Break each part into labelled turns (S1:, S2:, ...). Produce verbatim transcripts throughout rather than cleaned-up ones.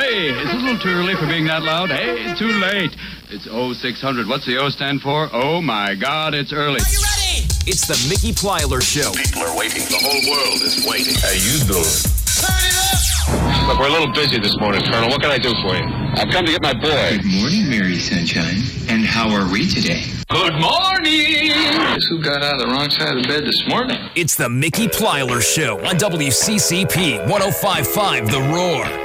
S1: Hey, is it a little too early for being that loud? Hey, too late. It's oh six hundred. What's the O stand for? Oh, my God, it's early.
S2: Are you ready?
S3: It's the Mickey Plyler Show.
S4: People are waiting. The whole world is waiting.
S5: How you doing?
S2: Turn it up!
S5: Look, we're a little busy this morning, Colonel. What can I do for you? I've come to get my boy.
S6: Good morning, Mary Sunshine. And how are we today?
S5: Good morning! Guess who got out of the wrong side of the bed this morning?
S3: It's the Mickey Plyler Show on W C C P one oh five point five The Roar.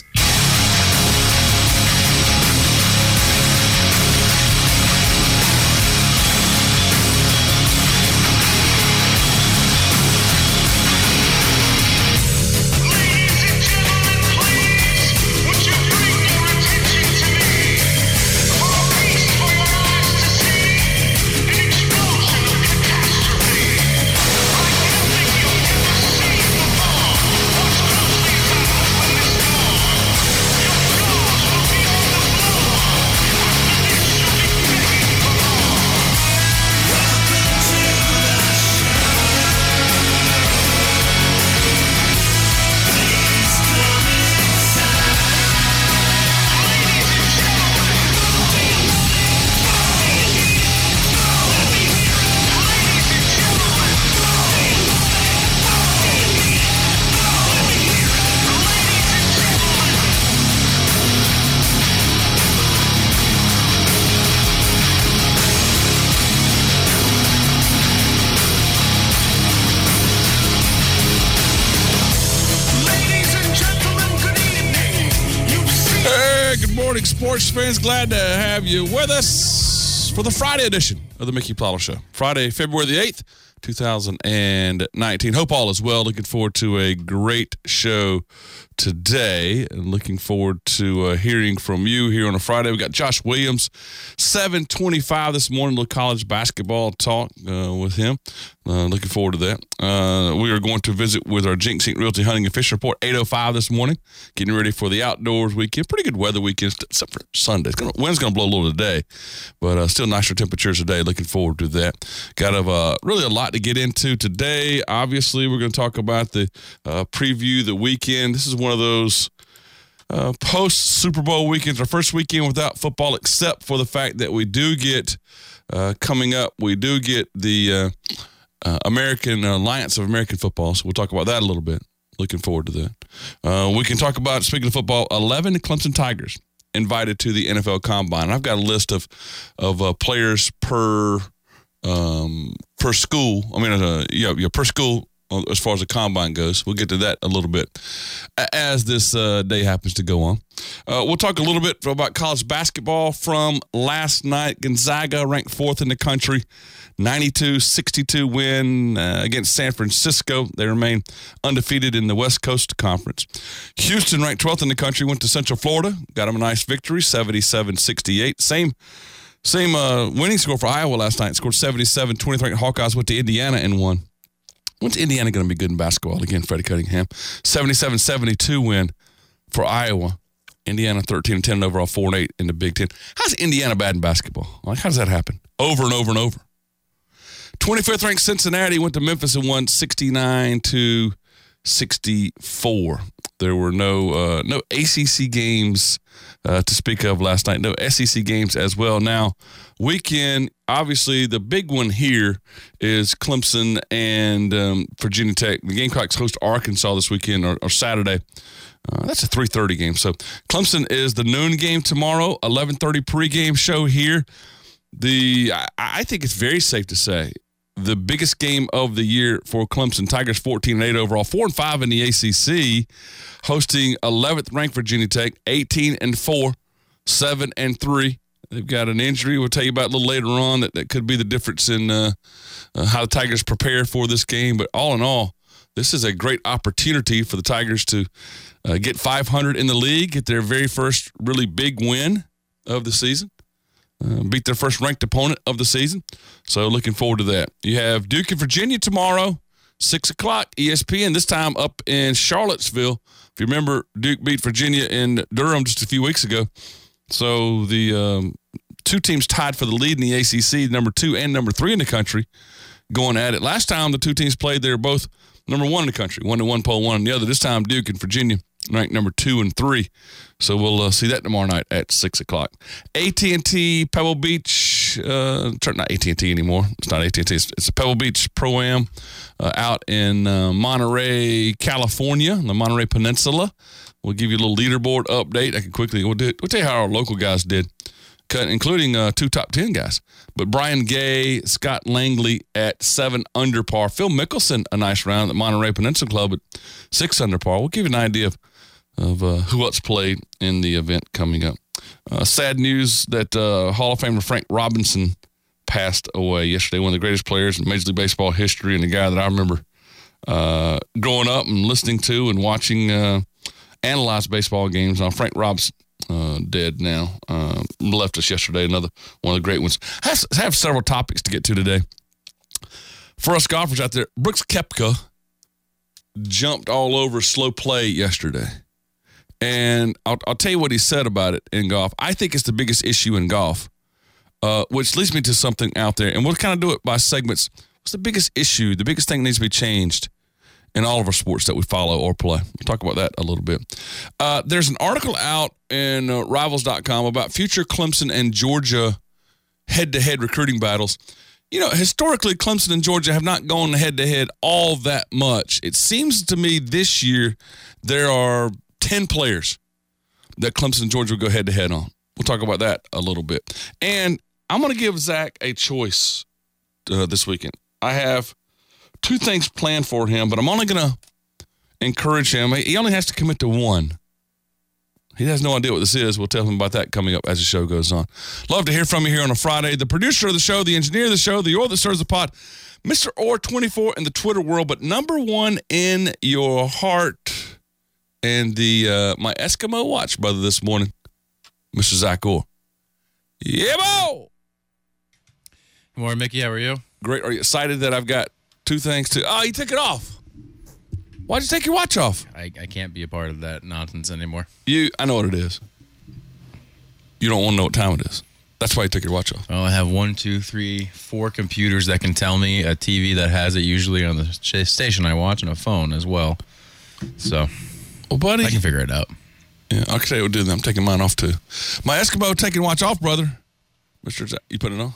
S7: Sports fans, glad to have you with us for the Friday edition of the Mickey Plyler Show. Friday, February the eighth, two thousand nineteen. Hope all is well. Looking forward to a great show today and looking forward to uh, hearing from you here on a Friday. We got Josh Williams, seven twenty-five this morning, a little college basketball talk uh, with him. Uh, looking forward to that. Uh, we are going to visit with our Jinx Incorporated Realty Hunting and Fishing Report, eight oh five this morning, getting ready for the outdoors weekend. Pretty good weather weekend, except for Sunday. It's gonna, wind's going to blow a little today, but uh, still nicer temperatures today. Looking forward to that. Got a, uh, really a lot to get into today. Obviously, we're going to talk about the uh, preview the weekend. This is one of those uh, post-Super Bowl weekends, our first weekend without football, except for the fact that we do get, uh, coming up, we do get the uh, uh, American uh, Alliance of American Football, so we'll talk about that a little bit. Looking forward to that. Uh, we can talk about, speaking of football, eleven Clemson Tigers invited to the N F L Combine. I've got a list of, of uh, players per um, per school. I mean, uh, yeah, yeah, per school as far as the combine goes. We'll get to that a little bit as this uh, day happens to go on. Uh, we'll talk a little bit about college basketball from last night. Gonzaga ranked fourth in the country, ninety-two sixty-two win uh, against San Francisco. They remain undefeated in the West Coast Conference. Houston ranked twelfth in the country, went to Central Florida, got them a nice victory, seventy-seven sixty-eight. Same same uh, winning score for Iowa last night, scored seventy-seven twenty-three. Hawkeyes went to Indiana and won. When's Indiana going to be good in basketball? Again, Freddie Cunningham. seventy-seven seventy-two win for Iowa. Indiana thirteen and ten overall, four and eight in the Big Ten. How's Indiana bad in basketball? Like, how does that happen? Over and over and over. twenty-fifth ranked Cincinnati went to Memphis and won sixty-nine to sixty-four. There were no uh, no A C C games uh, to speak of last night. No S E C games as well. Now, weekend, obviously, the big one here is Clemson and um, Virginia Tech. The Gamecocks host Arkansas this weekend or, or Saturday. Uh, that's a three thirty game. So Clemson is the noon game tomorrow, eleven thirty pregame show here. The I, I think it's very safe to say the biggest game of the year for Clemson. Tigers fourteen and eight overall, four and five in the A C C, hosting eleventh ranked Virginia Tech, eighteen and four, seven and three. They've got an injury we'll tell you about a little later on that, that could be the difference in uh, uh, how the Tigers prepare for this game. But all in all, this is a great opportunity for the Tigers to uh, get five hundred in the league, get their very first really big win of the season. Uh, beat their first ranked opponent of the season. So looking forward to that. You have Duke and Virginia tomorrow, six o'clock, E S P N, this time up in Charlottesville. If you remember, Duke beat Virginia in Durham just a few weeks ago. So the um, two teams tied for the lead in the A C C, number two and number three in the country, going at it. Last time the two teams played, they were both number one in the country, one in one poll, one in the other. This time Duke and Virginia ranked number two and three. So we'll uh, see that tomorrow night at six o'clock. A T and T Pebble Beach, uh, not A T and T anymore. It's not A T and T. It's, it's a Pebble Beach Pro-Am uh, out in uh, Monterey, California, the Monterey Peninsula. We'll give you a little leaderboard update. I can quickly, we'll, do, we'll tell you how our local guys did, including uh, two top ten guys. But Brian Gay, Scott Langley at seven under par. Phil Mickelson, a nice round at the Monterey Peninsula Club at six under par. We'll give you an idea of, of uh, who else played in the event coming up. Uh, sad news that uh, Hall of Famer Frank Robinson passed away yesterday, one of the greatest players in Major League Baseball history, and a guy that I remember uh, growing up and listening to and watching uh, analyze baseball games. Uh, Frank Robinson. Uh, dead now. Uh, left us yesterday. Another one of the great ones. I have, I have several topics to get to today. For us golfers out there, Brooks Koepka jumped all over slow play yesterday. And I'll, I'll tell you what he said about it in golf. I think it's the biggest issue in golf, uh, which leads me to something out there. And we'll kind of do it by segments. What's the biggest issue, the biggest thing that needs to be changed in all of our sports that we follow or play? We'll talk about that a little bit. Uh, there's an article out in uh, Rivals dot com about future Clemson and Georgia head-to-head recruiting battles. You know, historically, Clemson and Georgia have not gone head-to-head all that much. It seems to me this year there are ten players that Clemson and Georgia will go head-to-head on. We'll talk about that a little bit. And I'm going to give Zach a choice uh, this weekend. I have two things planned for him, but I'm only going to encourage him. He only has to commit to one. He has no idea what this is. We'll tell him about that coming up as the show goes on. Love to hear from you here on a Friday. The producer of the show, the engineer of the show, the oil that stirs the pot, Mister Orr twenty-four in the Twitter world, but number one in your heart and the uh, my Eskimo watch brother this morning, Mister Zach Orr. Yeah, bo!
S8: Good morning, Mickey. How are you?
S7: Great. Are you excited that I've got two things to... Oh, you took it off. Why'd you take your watch off?
S8: I, I can't be a part of that nonsense anymore.
S7: You, I know what it is. You don't want to know what time it is. That's why you took your watch off.
S8: Well, I have one, two, three, four computers that can tell me, a T V that has it usually on the station I watch, and a phone as well. So,
S7: well, buddy,
S8: I can figure it out.
S7: Yeah, I can tell you what to do. I'm taking mine off too. My Eskimo taking watch off, brother. Mister Z- you put it on?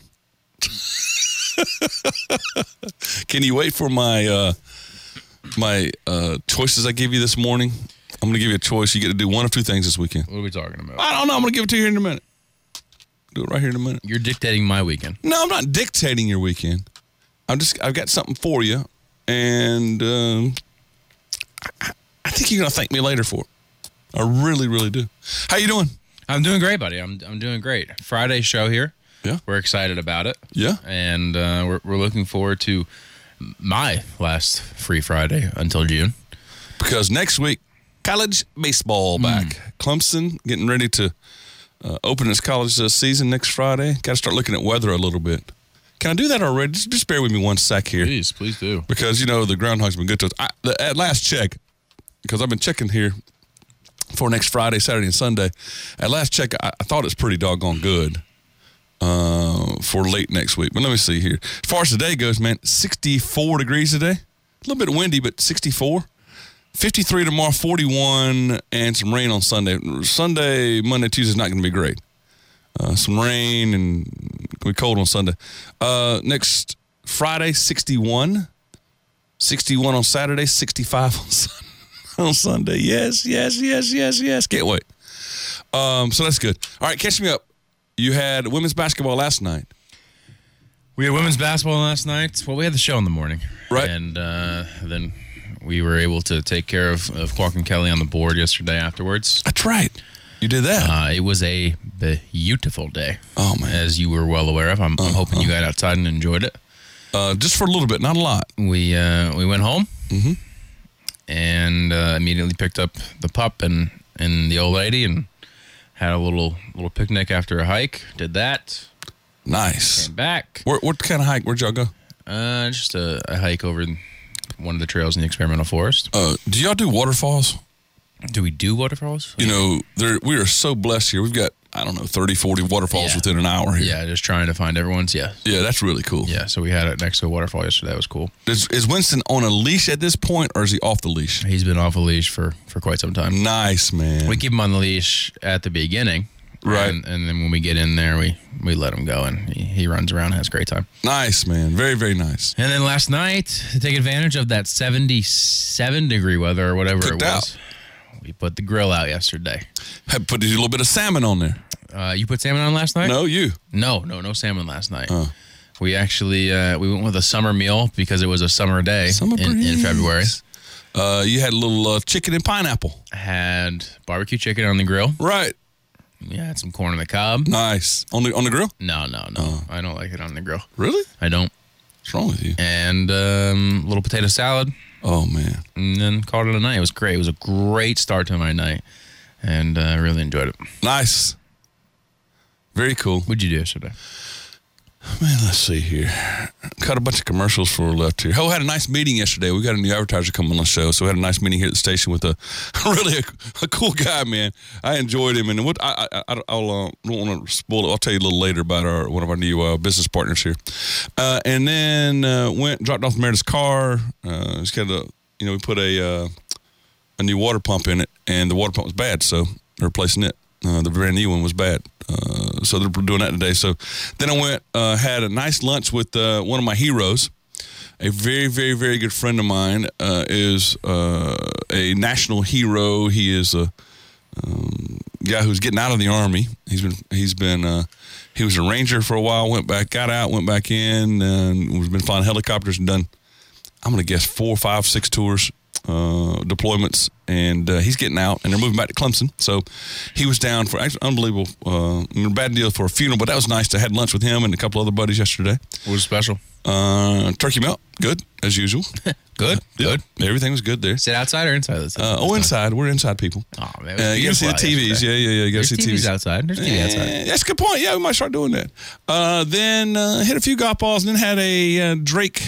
S7: Can you wait for my uh, my uh, choices I give you this morning? I'm going to give you a choice. You get to do one of two things this weekend.
S8: What are we talking about?
S7: I don't know. I'm going to give it to you here in a minute. Do it right here in a minute.
S8: You're dictating my weekend.
S7: No, I'm not dictating your weekend. I'm just, I've got something for you, and um, I, I think you're going to thank me later for it. I really, really do. How you doing?
S8: I'm doing great, buddy. I'm I'm doing great. Friday show here.
S7: Yeah.
S8: We're excited about it.
S7: Yeah.
S8: And uh, we're we're looking forward to my last free Friday until June.
S7: Because next week, college baseball back. Mm. Clemson getting ready to uh, open its college uh, season next Friday. Got to start looking at weather a little bit. Can I do that already? Just, just bear with me one sec here.
S8: Please, please do.
S7: Because, you know, the groundhog's been good to us. I, the, at last check, because I've been checking here for next Friday, Saturday, and Sunday. At last check, I, I thought it's pretty doggone good uh, for late next week. But let me see here. As far as today goes, man, sixty-four degrees today. A little bit windy, but sixty-four. fifty-three tomorrow, forty-one, and some rain on Sunday. Sunday, Monday, Tuesday's not going to be great. Uh, some rain and it's going to be cold on Sunday. Uh, next Friday, sixty-one. sixty-one on Saturday, sixty-five on Sunday. On Sunday. Yes, yes, yes, yes, yes. Can't wait. Um, so that's good. All right, catch me up. You had women's basketball last night.
S8: We had women's basketball last night. Well, we had the show in the morning.
S7: Right.
S8: And uh, then we were able to take care of, of Quark and Kelly on the board yesterday afterwards.
S7: That's right. You did that.
S8: Uh, it was a beautiful day.
S7: Oh, man.
S8: As you were well aware of. I'm, uh, I'm hoping uh, you got outside and enjoyed it.
S7: Uh, just for a little bit, not a lot.
S8: We, uh, we went home.
S7: Mm-hmm.
S8: And uh, immediately picked up the pup and, and the old lady and had a little little picnic after a hike. Did that.
S7: Nice.
S8: Came back.
S7: Where, what kind of hike? Where'd y'all go?
S8: Uh, just a, a hike over one of the trails in the experimental forest.
S7: Uh, do y'all do waterfalls?
S8: Do we do waterfalls?
S7: You know, there we are so blessed here. We've got I don't know, thirty, forty waterfalls
S8: Yeah.
S7: within an hour here.
S8: Yeah, just trying to find everyone's. Yeah.
S7: Yeah, that's really cool.
S8: Yeah, so we had it next to a waterfall yesterday. That was cool.
S7: Is, is Winston on a leash at this point, or is he off the leash?
S8: He's been off a leash for, for quite some time.
S7: Nice, man.
S8: We keep him on the leash at the beginning.
S7: Right.
S8: And, and then when we get in there, we, we let him go, and he, he runs around and has a great time.
S7: Nice, man. Very, very nice.
S8: And then last night, to take advantage of that seventy-seven degree weather or whatever
S7: Cooked
S8: it was,
S7: out.
S8: we put the grill out yesterday.
S7: Had put a little bit of salmon on there.
S8: Uh, you put salmon on last night?
S7: No, you.
S8: No, no, no salmon last night.
S7: Oh.
S8: We actually uh, we went with a summer meal because it was a summer day
S7: Summer
S8: in, in
S7: breeze.
S8: February.
S7: Uh, you had a little uh, chicken and pineapple.
S8: Had barbecue chicken on the grill.
S7: Right.
S8: We had some corn on the cob.
S7: Nice. On the on the grill?
S8: No, no, no.
S7: Oh.
S8: I don't like it on the grill.
S7: Really?
S8: I don't.
S7: What's wrong with you?
S8: And um, little potato salad,
S7: Oh, man.
S8: and then called it a night. It was great. It was a great start to my night, and I uh, really enjoyed it.
S7: Nice. Very cool.
S8: What'd you do yesterday?
S7: Man, let's see here. Cut a bunch of commercials for left here. Oh, had a nice meeting yesterday. We got a new advertiser coming on the show, so we had a nice meeting here at the station with a really a, a cool guy, man. I enjoyed him, and what I I, I I'll uh, don't want to spoil it. I'll tell you a little later about our one of our new uh, business partners here. Uh, and then uh, went dropped off Meredith's car. Uh, just got a you know we put a uh, a new water pump in it, and the water pump was bad, so they're replacing it. Uh, the brand new one was bad. Uh, so they're doing that today. So then I went, uh, had a nice lunch with uh, one of my heroes. A very, very, very good friend of mine uh, is uh, a national hero. He is a um, guy who's getting out of the Army. He's been, he's been, uh, he was a Ranger for a while, went back, got out, went back in, and has been flying helicopters and done, I'm going to guess, four, five, six tours. Uh, deployments, and uh, he's getting out, and they're moving back to Clemson. So he was down for actually unbelievable, uh, bad deal for a funeral, but that was nice to have lunch with him and a couple other buddies yesterday.
S8: What was special?
S7: Uh, turkey melt, good as usual.
S8: Good,
S7: Yeah,
S8: good.
S7: everything was good there.
S8: Sit outside or inside? This
S7: Uh, oh, inside. We're inside people.
S8: Oh man, it was
S7: Uh, you got to see the
S8: beautiful
S7: T
S8: out
S7: Vs.
S8: yesterday.
S7: Yeah, yeah, yeah. You got to
S8: There's
S7: see
S8: T
S7: T
S8: Vs
S7: Vs
S8: outside. There's T V outside.
S7: Eh, That's a good point. Yeah, we might start doing that. Uh, then uh, hit a few golf balls, and then had a uh, Drake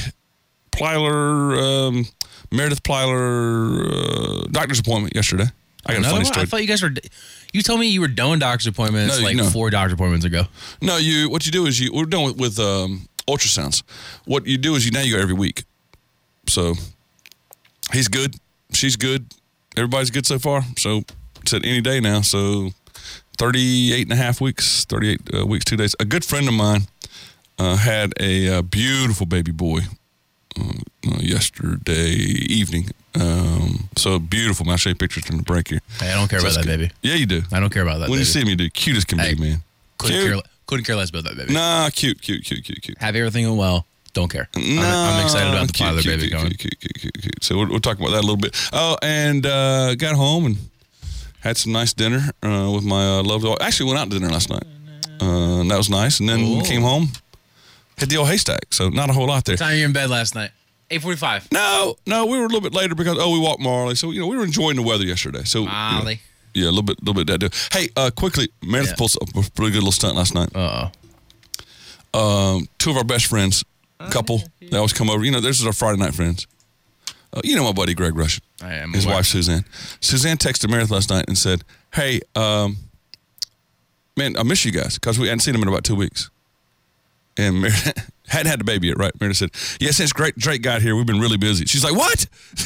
S7: Plyler, um, Meredith Plyler uh, doctor's appointment yesterday. I got
S8: Another
S7: a funny
S8: one?
S7: story.
S8: I thought you guys were. You told me you were done with doctor's appointments
S7: No,
S8: like
S7: no.
S8: four doctor appointments ago.
S7: No, you. What you do is you. We're done with, with um, ultrasounds. What you do is you now you go every week. So he's good. She's good. Everybody's good so far. So it's at any day now. So thirty-eight and a half weeks. thirty-eight uh, weeks, two days. A good friend of mine uh, had a, uh beautiful baby boy uh, uh, yesterday evening. Um, so beautiful. Man, I'll show you pictures from the break here.
S8: Hey, I don't care
S7: So
S8: about
S7: it's
S8: that
S7: good.
S8: baby.
S7: Yeah, you do.
S8: I don't care about that
S7: When
S8: baby.
S7: you see me, dude, cute as can
S8: Hey,
S7: be, man.
S8: couldn't
S7: Cute.
S8: care, couldn't care less about that baby.
S7: Nah, cute, cute, cute, cute, cute.
S8: Have everything went well. Don't care. I'm,
S7: No,
S8: I'm excited about the
S7: cute,
S8: father
S7: cute,
S8: baby
S7: cute,
S8: going.
S7: Cute, cute, cute, cute, cute. So we'll, we'll talk about that a little bit. Oh, and uh, got home and had some nice dinner uh, with my uh, lovely wife. Actually, went out to dinner last night. Uh, and that was nice. And then
S8: Ooh.
S7: came home, hit the old haystack. So not a whole lot there.
S8: What time you in bed last night? eight forty-five.
S7: No, no, we were a little bit later because oh, we walked Marley. So you know we were enjoying the weather yesterday. So you know,
S8: Molly.
S7: yeah, a little bit, little bit that deal. Hey, uh, quickly, Meredith
S8: Yeah.
S7: pulled a pretty good little stunt last night.
S8: Uh oh.
S7: Um, two of our best friends, couple, they always come over. You know, this is our Friday night friends. Uh, you know my buddy Greg Rush,
S8: I am.
S7: his
S8: aware.
S7: wife Suzanne. Suzanne texted Meredith last night and said, "Hey, um, man, I miss you guys because we hadn't seen them in about two weeks." And Meredith hadn't had the baby yet, right? Meredith said, "Yeah, since great Drake got here, we've been really busy." She's like, "What?"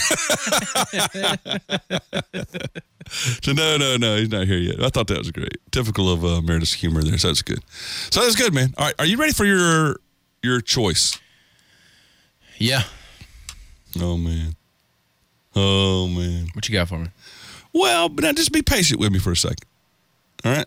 S7: So no, no, no, he's not here yet. I thought that was great. Typical of uh, Meredith's humor there. So that's good. So that's good, man. All right, are you ready for your your choice?
S8: Yeah.
S7: Oh man. Oh man.
S8: What you got for me?
S7: Well, but now just be patient with me for a second. All right.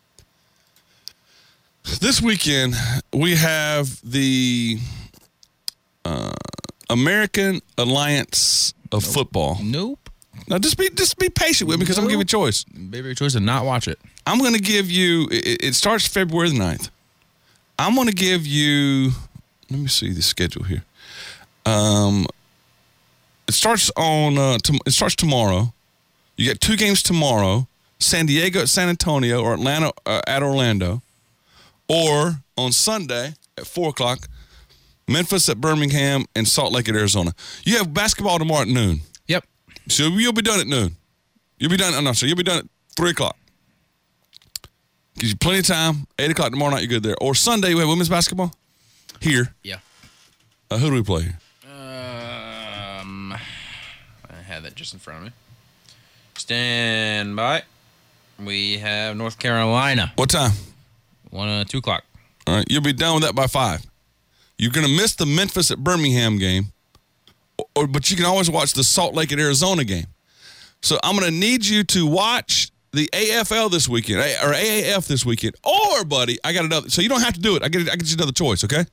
S7: This weekend we have the uh, American Alliance of Football.
S8: Nope.
S7: Now just be just be patient with me because I'm gonna give you a choice.
S8: Baby, your choice to not watch it.
S7: I'm gonna give you. It, it starts February the ninth. I'm gonna give you. Let me see the schedule here. Um, it starts on. Uh, tom- it starts tomorrow. You get two games tomorrow: San Diego at San Antonio or Atlanta uh, at Orlando, or on Sunday at four o'clock, Memphis at Birmingham and Salt Lake at Arizona. You have basketball tomorrow at noon.
S8: Yep.
S7: So you'll be done at noon. You'll be done. I'm not sure. You'll be done at three o'clock. Gives you plenty of time. eight o'clock tomorrow night, you're good there. Or Sunday, we have women's basketball here.
S8: Yeah.
S7: Uh, who do we play here?
S8: Um, I had that just in front of me. Stand by. We have North Carolina.
S7: What time?
S8: One, uh, two o'clock.
S7: All right, you'll be done with that by five. You're going to miss the Memphis at Birmingham game, or, but you can always watch the Salt Lake at Arizona game. So I'm going to need you to watch the A F L this weekend, or A A F this weekend, or, buddy, I got another. So you don't have to do it. I get, I get you another choice, okay?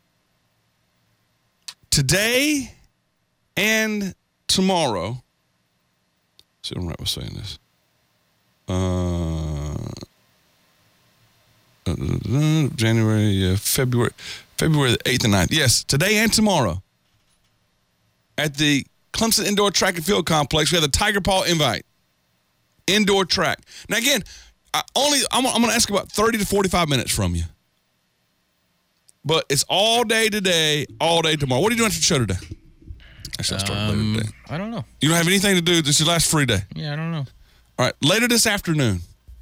S7: Today and tomorrow. See, I'm right with saying this. Uh, uh, January, uh, February, February the eighth and ninth. Yes, today and tomorrow at the Clemson Indoor Track and Field Complex, we have the Tiger Paw Invite indoor track. Now again, I only I'm, I'm going to ask about thirty to forty-five minutes from you, but it's all day today, all day tomorrow. What are you doing after the show today? Actually, I started
S8: Um,
S7: later today.
S8: I don't know.
S7: You don't have anything to do. This is your last free day.
S8: Yeah, I don't know.
S7: All right, later this afternoon,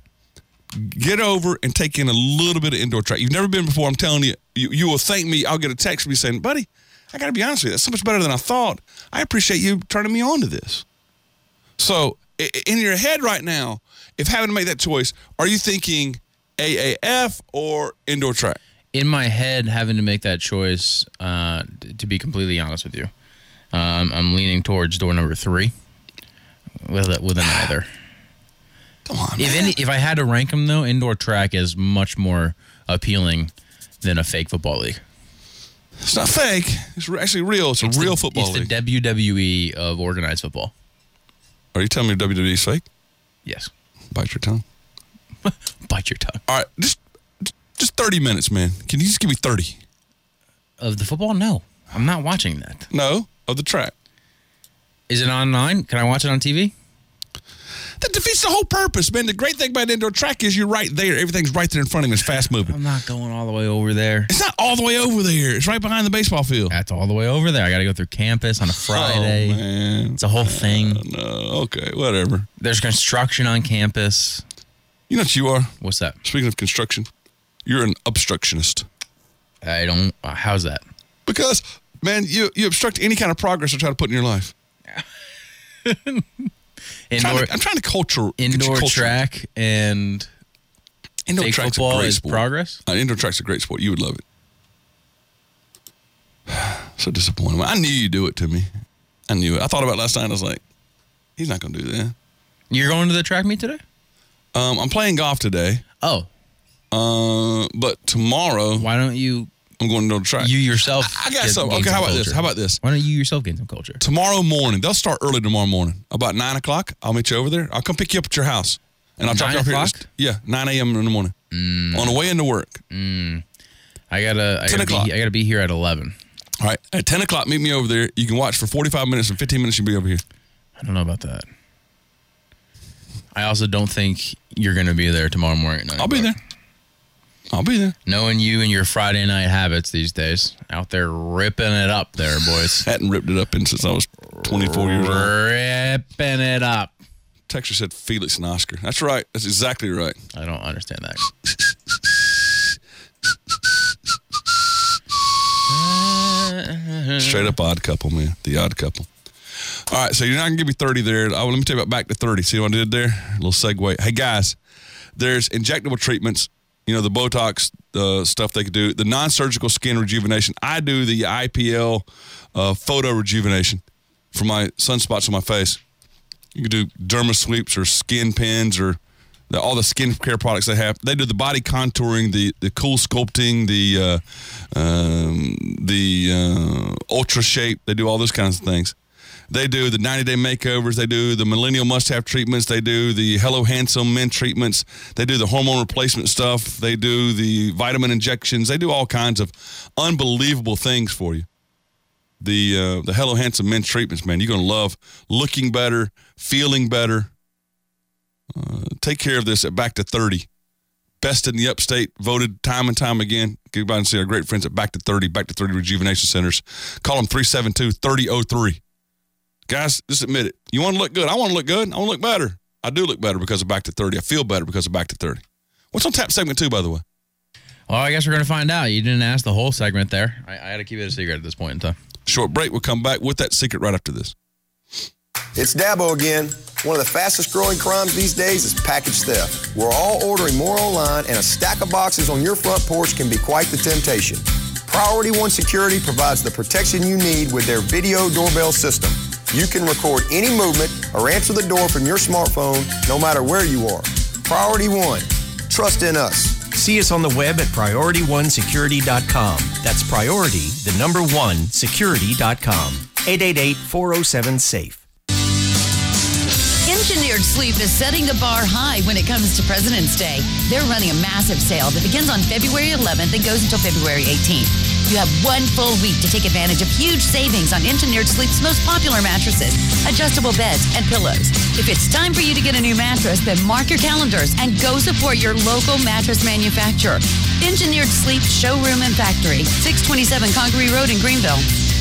S7: get over and take in a little bit of indoor track. You've never been before. I'm telling you, you, you will thank me. I'll get a text from you saying, buddy, I got to be honest with you. That's so much better than I thought. I appreciate you turning me on to this. So i- in your head right now, if having to make that choice, are you thinking A A F or indoor track?
S8: In my head, having to make that choice, uh, t- to be completely honest with you, um, I'm leaning towards door number three with a, with an either.
S7: Come on,
S8: If
S7: man.
S8: any, if I had to rank them though, indoor track is much more appealing than a fake football league.
S7: It's not fake. It's re- actually real. It's a
S8: It's
S7: real
S8: the,
S7: football
S8: it's
S7: league.
S8: the W W E of organized football.
S7: Are you telling me W W E is fake?
S8: Yes.
S7: Bite your tongue.
S8: Bite your tongue.
S7: All right, just just thirty minutes, man. Can you just give me thirty?
S8: Of the football? No. I'm not watching that.
S7: No, of the track.
S8: Is it online? Can I watch it on T V?
S7: That defeats the whole purpose, man. The great thing about indoor track is you're right there. Everything's right there in front of you. It's fast moving.
S8: I'm not going all the way over there.
S7: It's not all the way over there. It's right behind the baseball field.
S8: That's all the way over there. I got to go through campus on a Friday.
S7: Oh, man.
S8: It's a whole thing.
S7: No, okay, whatever.
S8: There's construction on campus.
S7: You know what you are?
S8: What's that?
S7: Speaking of construction, you're an obstructionist.
S8: I don't. Uh, how's that?
S7: Because, man, you, you obstruct any kind of progress I try to put in your life. I'm
S8: Indoor,
S7: trying to, I'm trying to culture. get you
S8: indoor
S7: cultured.
S8: track and
S7: Indoor
S8: fake
S7: track's a
S8: football
S7: great
S8: is
S7: sport.
S8: progress.
S7: Uh, indoor track's a great sport. You would love it. So disappointed. I knew you'd do it to me. I knew it. I thought about it last night. I was like, he's not going to do that.
S8: You're going to the track meet today?
S7: Um, I'm playing golf today,
S8: Oh,
S7: uh, but tomorrow
S8: why don't you
S7: I'm going to the track.
S8: you yourself?
S7: I got
S8: get-
S7: some.
S8: gain
S7: Okay, how about
S8: culture?
S7: this? How about this?
S8: Why don't you yourself gain some culture?
S7: Tomorrow morning, they'll start early tomorrow morning, about nine o'clock. I'll meet you over there. I'll come pick you up at your house, and I'll drop you
S8: Nine
S7: off here.
S8: o'clock?
S7: Yeah, nine a.m. in the morning on the way into work.
S8: I gotta. I
S7: ten
S8: gotta,
S7: o'clock.
S8: be, I gotta be here at eleven.
S7: All right, at ten o'clock, meet me over there. You can watch for forty-five minutes, and fifteen minutes you'll be over here.
S8: I don't know about that. I also don't think you're gonna be there tomorrow morning at nine.
S7: I'll be there. I'll be there.
S8: Knowing you and your Friday night habits these days, out there ripping it up, there, boys.
S7: Hadn't ripped it up in since I was twenty-four years old.
S8: Ripping it up.
S7: Texture said Felix and Oscar. That's right. That's exactly right.
S8: I don't understand that.
S7: Straight up odd couple, man. The odd couple. All right, so you're not going to give me thirty there. Oh, let me tell you about back to thirty. See what I did there? A little segue. Hey, guys, there's injectable treatments. You know, the Botox uh, stuff they could do. The non-surgical skin rejuvenation. I do the I P L uh, photo rejuvenation for my sunspots on my face. You can do derma sweeps or skin pins or the, all the skincare products they have. They do the body contouring, the the cool sculpting, the uh, um, the uh, ultra shape. They do all those kinds of things. They do the ninety-day makeovers. They do the millennial must-have treatments. They do the Hello Handsome men treatments. They do the hormone replacement stuff. They do the vitamin injections. They do all kinds of unbelievable things for you. The uh, the Hello Handsome men treatments, man, you're going to love looking better, feeling better. Uh, take care of this at Back to thirty. Best in the upstate, voted time and time again. Go by and see our great friends at Back to thirty, Back to thirty Rejuvenation Centers. Call them three seven two, three zero zero three. Guys, just admit it. You want to look good? I want to look good. I want to look better. I do look better because of Back to thirty. I feel better because of Back to thirty. What's on tap segment two, by the way?
S8: Well, I guess we're going to find out. You didn't ask the whole segment there. I, I had to keep it a secret at this point in time.
S7: Short break. We'll come back with that secret right after this.
S9: It's Dabo again. One of the fastest growing crimes these days is package theft. We're all ordering more online, and a stack of boxes on your front porch can be quite the temptation. Priority One Security provides the protection you need with their video doorbell system. You can record any movement or answer the door from your smartphone, no matter where you are. Priority One. Trust in us.
S10: See us on the web at priority one security dot com. That's priority, the number one, security dot com. eight eight eight, four oh seven, SAFE.
S11: Engineered Sleep is setting the bar high when it comes to President's Day. They're running a massive sale that begins on February eleventh and goes until February eighteenth. You have one full week to take advantage of huge savings on Engineered Sleep's most popular mattresses, adjustable beds, and pillows. If it's time for you to get a new mattress, then mark your calendars and go support your local mattress manufacturer. Engineered Sleep Showroom and Factory, six twenty-seven Congaree Road in Greenville.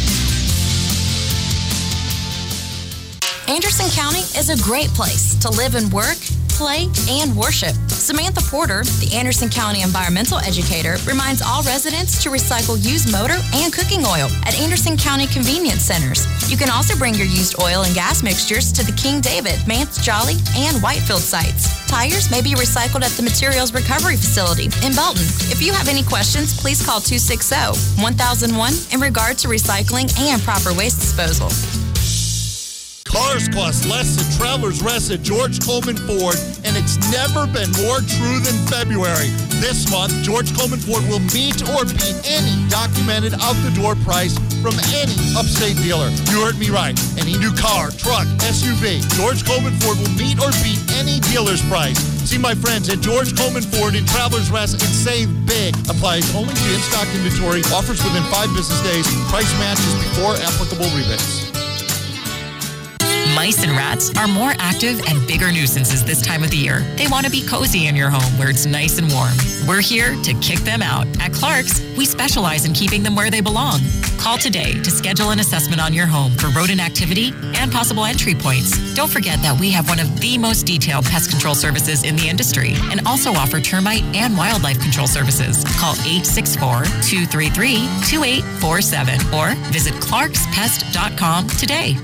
S12: Anderson County is a great place to live and work, play, and worship. Samantha Porter, the Anderson County environmental educator, reminds all residents to recycle used motor and cooking oil at Anderson County Convenience Centers. You can also bring your used oil and gas mixtures to the King David, Mance Jolly, and Whitefield sites. Tires may be recycled at the Materials Recovery Facility in Belton. If you have any questions, please call two six zero, one thousand one in regard to recycling and proper waste disposal.
S13: Cars cost less than Travelers Rest at George Coleman Ford, and it's never been more true than February. This month, George Coleman Ford will meet or beat any documented out-the-door price from any upstate dealer. You heard me right. Any new car, truck, S U V, George Coleman Ford will meet or beat any dealer's price. See my friends at George Coleman Ford in Travelers Rest and save big. Applies only to in-stock inventory. Offers within five business days. Price matches before applicable rebates.
S14: Mice and rats are more active and bigger nuisances this time of the year. They want to be cozy in your home where it's nice and warm. We're here to kick them out. At Clark's, we specialize in keeping them where they belong. Call today to schedule an assessment on your home for rodent activity and possible entry points. Don't forget that we have one of the most detailed pest control services in the industry and also offer termite and wildlife control services. Call eight six four, two three three, two eight four seven or visit clarks pest dot com today.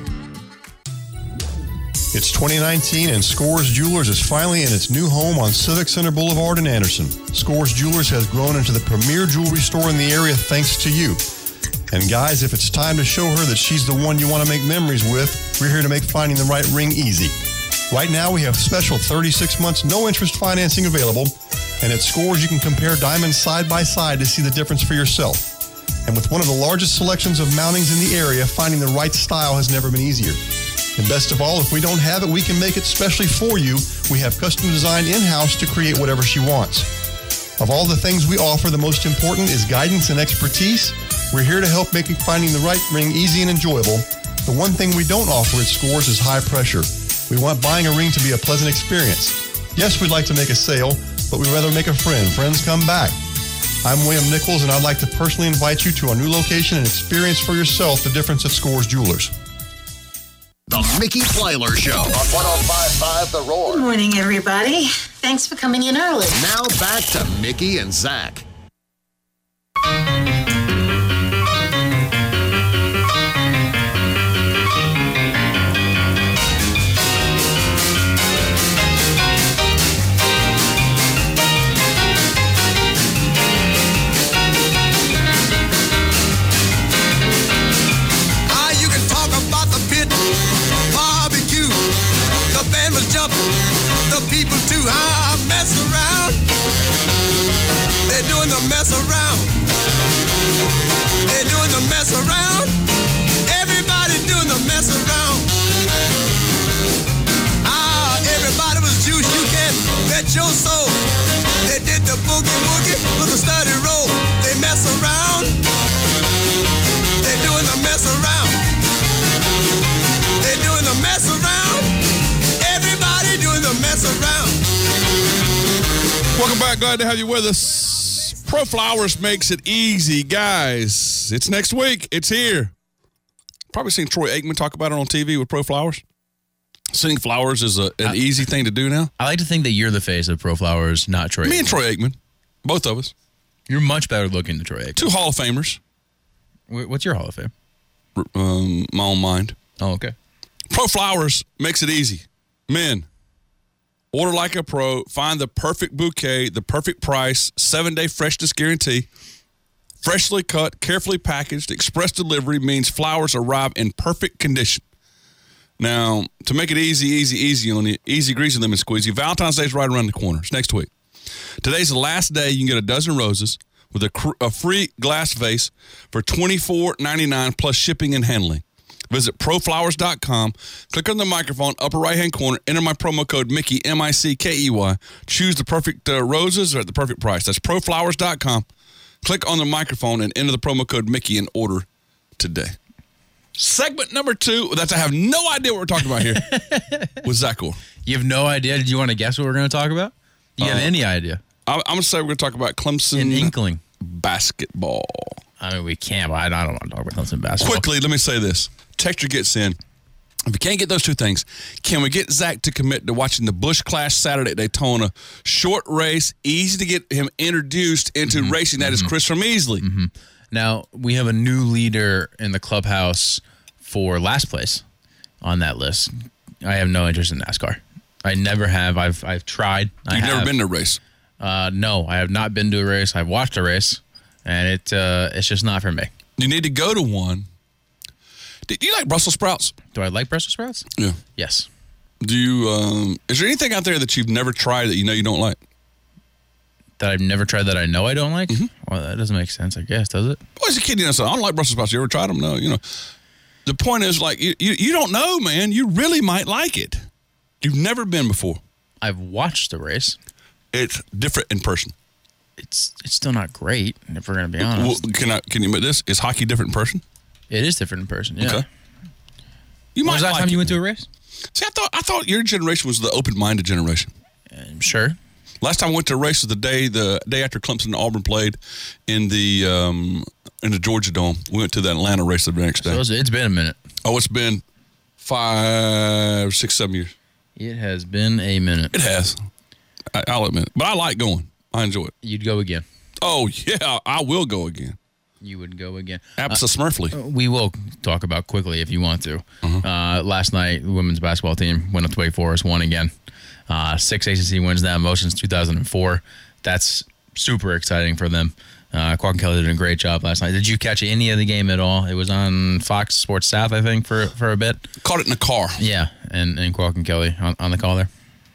S15: It's twenty nineteen and Scores Jewelers is finally in its new home on Civic Center Boulevard in Anderson. Scores Jewelers has grown into the premier jewelry store in the area thanks to you. And guys, if it's time to show her that she's the one you want to make memories with, we're here to make finding the right ring easy. Right now we have special thirty-six months no interest financing available, and at Scores you can compare diamonds side by side to see the difference for yourself. And with one of the largest selections of mountings in the area, finding the right style has never been easier. And best of all, if we don't have it, we can make it specially for you. We have custom design in-house to create whatever she wants. Of all the things we offer, the most important is guidance and expertise. We're here to help making finding the right ring easy and enjoyable. The one thing we don't offer at Scores is high pressure. We want buying a ring to be a pleasant experience. Yes, we'd like to make a sale, but we'd rather make a friend. Friends come back. I'm William Nichols, and I'd like to personally invite you to our new location and experience for yourself the difference at Scores Jewelers.
S16: The Mickey Plyler Show on one oh five point five The Roar.
S17: Good morning, everybody. Thanks for coming in early.
S16: Now back to Mickey and Zach.
S2: The people too high mess around. They're doing the mess around. They're doing the mess around. Everybody doing the mess around. Ah, everybody was juice. You can bet your soul. They did the boogie woogie with a steady roll. They mess around. They're doing the mess around. They're doing the mess around. Everybody doing the mess around.
S7: Welcome back. Glad to have you with us. Pro Flowers makes it easy, guys. It's next week. It's here. Probably seen Troy Aikman talk about it on T V with Pro Flowers. Sending flowers is a, an
S8: I,
S7: easy thing to do now.
S8: I like to think that you're the face of Pro Flowers, not Troy.
S7: Me
S8: Aikman.
S7: and Troy Aikman, both of us.
S8: You're much better looking than Troy Aikman.
S7: Two Hall of Famers.
S8: What's your Hall of Fame?
S7: Um, my own mind.
S8: Oh, okay.
S7: Pro Flowers makes it easy. Men, order like a pro. Find the perfect bouquet, the perfect price, seven-day freshness guarantee. Freshly cut, carefully packaged, express delivery means flowers arrive in perfect condition. Now, to make it easy, easy, easy on you, easy greasy lemon squeezy, Valentine's Day is right around the corner. It's next week. Today's the last day you can get a dozen roses with a, cr- a free glass vase for twenty-four ninety-nine plus shipping and handling. Visit pro flowers dot com, click on the microphone, upper right-hand corner, enter my promo code Mickey, M I C K E Y. Choose the perfect uh, roses at the perfect price. That's pro flowers dot com. Click on the microphone and enter the promo code Mickey and order today. Segment number two, that's I have no idea what we're talking about here, with Zach Orr.
S8: You have no idea? Did you want to guess what we're going to talk about? Do you uh, have any idea?
S7: I, I'm going to say we're going to talk about Clemson
S8: An inkling.
S7: basketball.
S8: I mean, we can, but I don't want to talk about Clemson basketball.
S7: Quickly, let me say this. Texture gets in. If we can't get those two things, can we get Zach to commit to watching the Busch Clash Saturday at Daytona? Short race, easy to get him introduced into mm-hmm. racing. That mm-hmm. is Chris from Easley.
S8: Mm-hmm. Now, we have a new leader in the clubhouse for last place on that list. I have no interest in NASCAR. I never have. I've I've tried.
S7: You've
S8: I
S7: never
S8: have.
S7: been to a race?
S8: Uh, no, I have not been to a race. I've watched a race, and it uh, it's just not for me.
S7: You need to go to one. Do you like Brussels sprouts?
S8: Do I like Brussels sprouts?
S7: Yeah.
S8: Yes.
S7: Do you? Um, is there anything out there that you've never tried that you know you don't like?
S8: That I've never tried that I know I don't like?
S7: Mm-hmm.
S8: Well, that doesn't make sense, I guess, does it?
S7: Well, as a kid, you know, so I don't like Brussels sprouts. You ever tried them? No. You know, the point is, like, you, you, you don't know, man. You really might like it. You've never been before.
S8: I've watched the race.
S7: It's different in person.
S8: It's it's still not great, if we're going to be honest.
S7: Well, can I can you admit this? Is hockey different in person?
S8: It is different in person, yeah. Okay.
S7: You
S8: when
S7: might
S8: was the last
S7: like
S8: time
S7: it.
S8: you went to a race?
S7: See, I thought I thought your generation was the open-minded generation.
S8: Um, sure.
S7: Last time I went to a race was the day the day after Clemson and Auburn played in the um, in the Georgia Dome. We went to the Atlanta race the next day.
S8: So it's been a minute.
S7: Oh, it's been five, six, seven years.
S8: It has been a minute.
S7: It has. I, I'll admit it. But I like going. I enjoy it.
S8: You'd go again.
S7: Oh, yeah. I will go again.
S8: You would go again.
S7: Absolutely.
S8: Uh, we will talk about quickly if you want to.
S7: Uh-huh.
S8: Uh, last night, the women's basketball team went up to Wake Forest, won again. Uh, six A C C wins now, most since two thousand four. That's super exciting for them. Uh, Quack and Kelly did a great job last night. Did you catch any of the game at all? It was on Fox Sports South, I think, for for a bit.
S7: Caught it in the car.
S8: Yeah, and, and Quack and Kelly on, on the call there.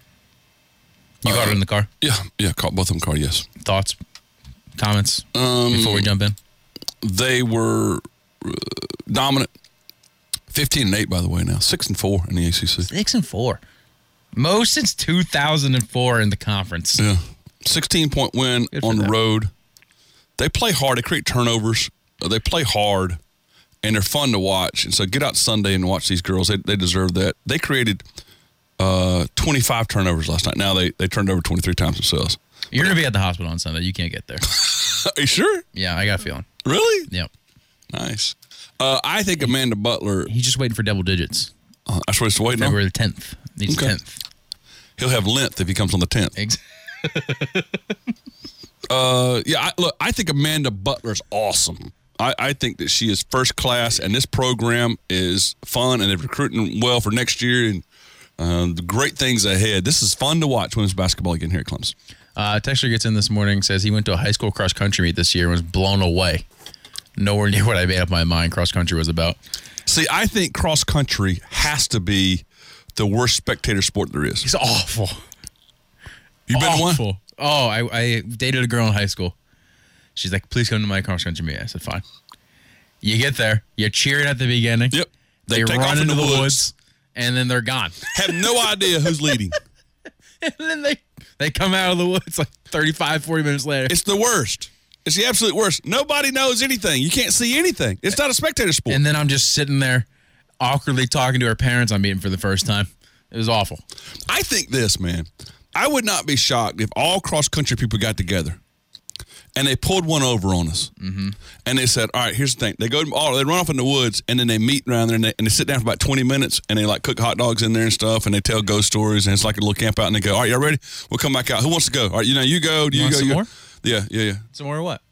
S8: You uh, caught it in the car?
S7: Yeah, yeah, caught both of them car, yes.
S8: Thoughts, comments
S7: um,
S8: before we jump in?
S7: They were uh, dominant. fifteen and eight, by the way, now. six and four in the A C C.
S8: six and four. Most since two thousand four in the conference.
S7: Yeah. sixteen-point win on the road. They play hard. They create turnovers. They play hard, and they're fun to watch. And so get out Sunday and watch these girls. They they deserve that. They created uh, twenty-five turnovers last night. Now they, they turned over twenty-three times themselves.
S8: You're going to be at the hospital on Sunday. You can't get there.
S7: Are you sure?
S8: Yeah, I got a feeling.
S7: Really?
S8: Yep.
S7: Nice. Uh, I think Amanda Butler.
S8: He's just waiting for double digits.
S7: Uh, that's what he's waiting on?
S8: February the tenth. Needs
S7: okay.
S8: tenth.
S7: He'll have length if he comes on the tenth.
S8: Exactly.
S7: uh, yeah, I, look, I think Amanda Butler's awesome. I, I think that she is first class, and this program is fun, and they're recruiting well for next year, and uh, the great things ahead. This is fun to watch women's basketball again here at Clemson.
S8: Uh, Texter gets in this morning, says he went to a high school cross-country meet this year and was blown away. Nowhere near what I made up my mind cross-country was about.
S7: See, I think cross-country has to be the worst spectator sport there is.
S8: It's awful.
S7: You been
S8: awful.
S7: one?
S8: Oh, I, I dated a girl in high school. She's like, please come to my cross-country meet. I said, fine. You get there. You're cheering at the beginning.
S7: Yep.
S8: They, they run into the, the woods. woods, and then they're gone.
S7: Have no idea who's leading.
S8: And then they, they come out of the woods like thirty-five, forty minutes later.
S7: It's the worst. It's the absolute worst. Nobody knows anything. You can't see anything. It's not a spectator sport.
S8: And then I'm just sitting there awkwardly talking to her parents I'm meeting for the first time. It was awful.
S7: I think this, man. I would not be shocked if all cross-country people got together and they pulled one over on us.
S8: Mm-hmm.
S7: And they said, all right, here's the thing. They go, oh, they run off in the woods, and then they meet around there, and they, and they sit down for about twenty minutes, and they, like, cook hot dogs in there and stuff, and they tell ghost stories, and it's like a little camp out, and they go, all right, y'all ready? We'll come back out. Who wants to go? All right, you know, you go. Do
S8: You
S7: you,
S8: want
S7: go?
S8: some
S7: you
S8: more?
S7: Go. Yeah, yeah, yeah.
S8: Some more what?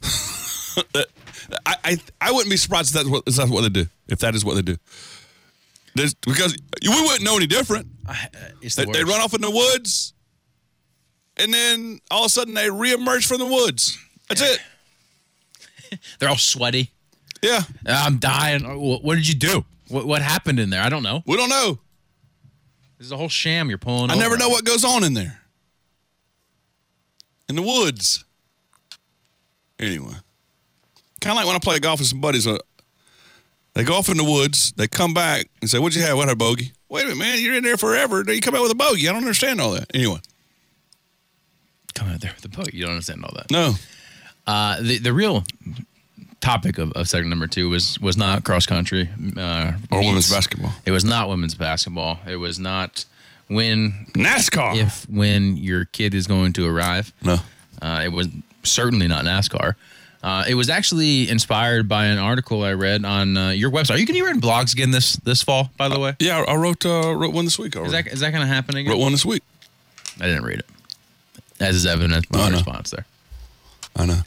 S7: I, I I wouldn't be surprised if that's what, if that's what they do, if that is what they do. There's, because we wouldn't know any different.
S8: I, uh, it's the
S7: they, they
S8: worst.
S7: run off in the woods, and then all of a sudden they reemerge from the woods. That's it.
S8: They're all sweaty.
S7: Yeah.
S8: I'm dying. What, what did you do? What, what happened in there? I don't know.
S7: We don't know.
S8: This is a whole sham you're pulling
S7: I
S8: over.
S7: never know what goes on in there. In the woods. Anyway. Kind of like when I play golf with some buddies. Uh, they go off in the woods. They come back and say, what'd you have? What a bogey? Wait a minute, man. You're in there forever. Then you come out with a bogey. I don't understand all that. Anyway.
S8: Come out there with a bogey. You don't understand all that.
S7: No.
S8: Uh, the, the real topic of, of segment number two was was not cross country uh,
S7: or
S8: meets.
S7: women's basketball.
S8: It was not women's basketball. It was not when
S7: NASCAR.
S8: If when your kid is going to arrive.
S7: No.
S8: Uh, it was certainly not NASCAR. Uh, it was actually inspired by an article I read on uh, your website. Are you going to be writing blogs again this this fall? By the way.
S7: Yeah, I wrote uh, wrote one this week already.
S8: Is that is that going to happen again?
S7: Wrote one this week.
S8: I didn't read it. As is evident by my response there.
S7: I know.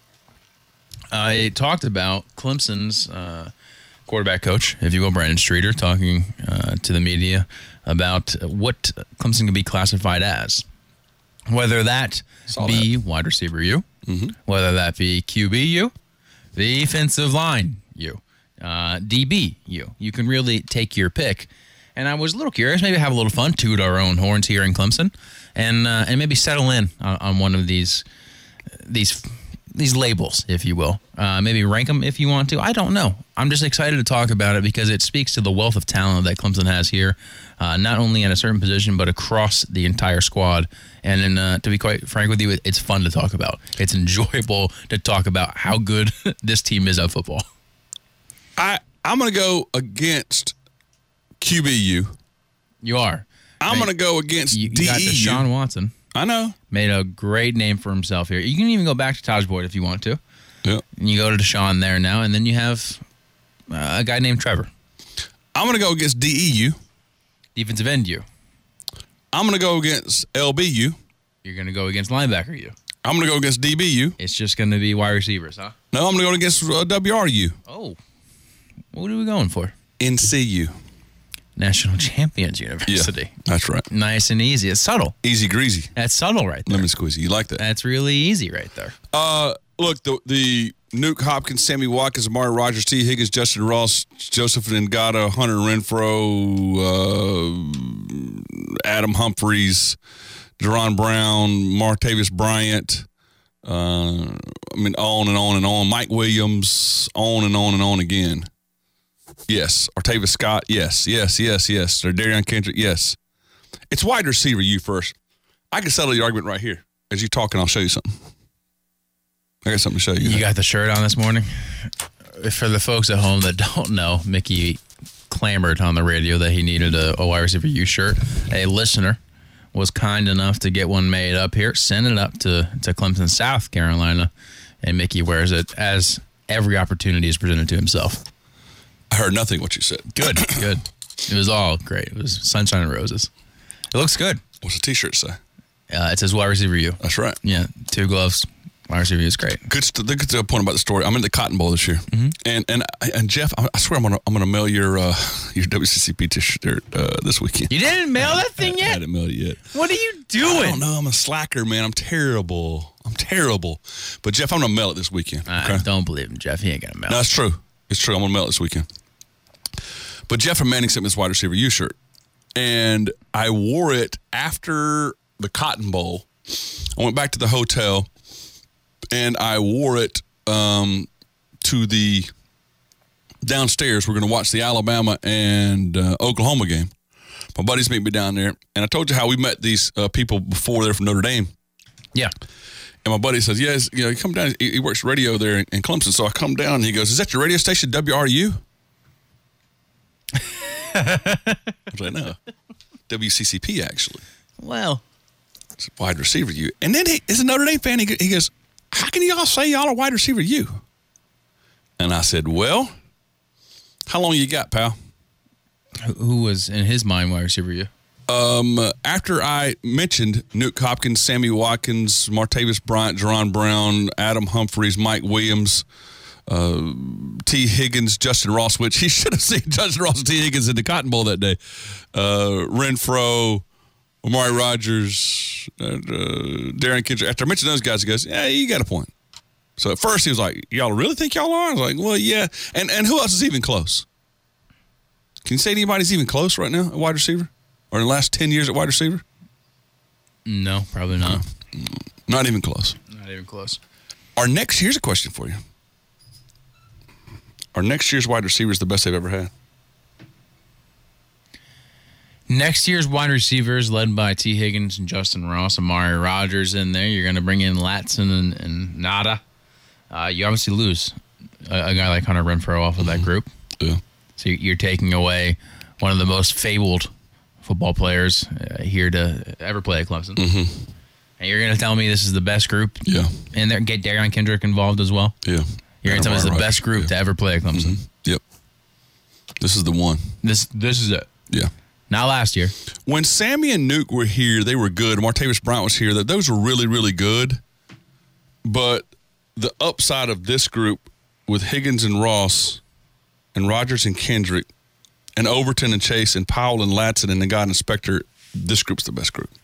S8: I talked about Clemson's uh, quarterback coach, if you will, Brandon Streeter, talking uh, to the media about what Clemson can be classified as. Whether that
S7: Saw
S8: be
S7: that.
S8: wide receiver U,
S7: mm-hmm.
S8: whether that be Q B U, defensive line U, uh, D B U. You can really take your pick. And I was a little curious, maybe have a little fun, toot our own horns here in Clemson, and uh, and maybe settle in on, on one of these these these labels, if you will. Uh, maybe rank them if you want to. I don't know. I'm just excited to talk about it because it speaks to the wealth of talent that Clemson has here, uh, not only in a certain position, but across the entire squad. And in, uh, to be quite frank with you, it's fun to talk about. It's enjoyable to talk about how good this team is at football.
S7: I, I'm going to go against Q B U.
S8: You are.
S7: I'm going to go against
S8: you, you
S7: D E U.
S8: got Deshaun Watson.
S7: I know.
S8: Made a great name for himself here. You can even go back to Taj Boyd if you want to.
S7: Yeah.
S8: And you go to Deshaun there now, and then you have uh, a guy named Trevor.
S7: I'm going to go against D E U.
S8: Defensive end U.
S7: I'm going to go against L B U.
S8: You're going to go against linebacker U.
S7: I'm going to go against D B U.
S8: It's just going to be wide receivers, huh?
S7: No, I'm going to go against uh, W R U.
S8: Oh. What are we going for?
S7: N C U.
S8: National Champions University.
S7: Yeah, that's right.
S8: Nice and easy. It's subtle.
S7: Easy greasy.
S8: That's subtle right there.
S7: Lemon squeezy. You like that?
S8: That's really easy right there.
S7: Uh, look, the the Nuke Hopkins, Sammy Watkins, Amari Rogers, T. Higgins, Justin Ross, Joseph Ngata, Hunter Renfro, uh, Adam Humphreys, Deron Brown, Martavis Bryant. Uh, I mean, on and on and on. Mike Williams, on and on and on again. Yes. Artavis Scott, yes, yes, yes, yes. Or Darian Kendrick, yes. It's wide receiver you first. I can settle the argument right here. As you talking, I'll show you something. I got something to show you.
S8: You got the shirt on this morning? For the folks at home that don't know, Mickey clamored on the radio that he needed a, a wide receiver U shirt. A listener was kind enough to get one made up here, send it up to, to Clemson, South Carolina, and Mickey wears it as every opportunity is presented to himself.
S7: I heard nothing what you said.
S8: Good, good. It was all great. It was sunshine and roses. It looks good.
S7: What's the T-shirt say?
S8: Uh, it says wide receiver U.
S7: That's right.
S8: Yeah, two gloves. Wide receiver U is great.
S7: Good. St- good to the point about the story. I'm in the Cotton Bowl this year,
S8: mm-hmm.
S7: and and and Jeff, I swear I'm gonna I'm gonna mail your uh, your W C C P T-shirt uh, this weekend.
S8: You didn't mail that thing yet?
S7: I hadn't mailed it yet.
S8: What are you doing?
S7: I don't know. I'm a slacker, man. I'm terrible. I'm terrible. But Jeff, I'm gonna mail it this weekend.
S8: Okay? I don't believe him, Jeff. He ain't gonna mail.
S7: No,
S8: it.
S7: it's true. It's true. I'm gonna mail it this weekend. But Jeff from Manning sent me this wide receiver U shirt, and I wore it after the Cotton Bowl. I went back to the hotel, and I wore it um, to the downstairs. We're going to watch the Alabama and uh, Oklahoma game. My buddies meet me down there, and I told you how we met these uh, people before they're from Notre Dame.
S8: Yeah.
S7: And my buddy says, yes, you know, he come down. He, he works radio there in, in Clemson. So I come down, and he goes, is that your radio station, W R U? I was like, no. W C C P, actually.
S8: Well.
S7: It's a wide receiver, you. And then he is a Notre Dame fan. He, he goes, how can y'all say y'all are wide receiver U? And I said, well, how long you got, pal?
S8: Who was, in his mind, wide receiver U?
S7: Um, after I mentioned Nuke Hopkins, Sammy Watkins, Martavis Bryant, Jerron Brown, Adam Humphries, Mike Williams, uh, T. Higgins, Justin Ross, which he should have seen Justin Ross and T. Higgins in the Cotton Bowl that day. Uh, Renfro, Amari Rogers, and, uh, Darren Kendrick. After I mentioned those guys, he goes, yeah, you got a point. So at first he was like, y'all really think y'all are? I was like, well, yeah. And and who else is even close? Can you say anybody's even close right now at wide receiver? Or in the last ten years at wide receiver?
S8: No, probably not.
S7: No. Not even close.
S8: Not even close.
S7: Our next, here's a question for you. Our next year's wide receiver is the best they've ever had.
S8: Next year's wide receivers led by T. Higgins and Justin Ross, Amari Rogers in there. You're going to bring in Latson and, and Nada. Uh, you obviously lose a, a guy like Hunter Renfrow off of that group.
S7: Yeah.
S8: So you're taking away one of the most fabled football players uh, here to ever play at Clemson.
S7: Mm-hmm.
S8: And you're going to tell me this is the best group?
S7: Yeah.
S8: And there, get Darren Kendrick involved as well?
S7: Yeah.
S8: You're going to tell me it's the best group
S7: yeah.
S8: to ever play at Clemson?
S7: Mm-hmm. Yep. This is the one.
S8: This this is it.
S7: Yeah.
S8: Not last year.
S7: When Sammy and Nuke were here, they were good. Martavis Bryant was here. Those were really, really good. But the upside of this group with Higgins and Ross and Rogers and Kendrick and Overton and Chase and Powell and Latson and the guy and Spector, this group's the best group.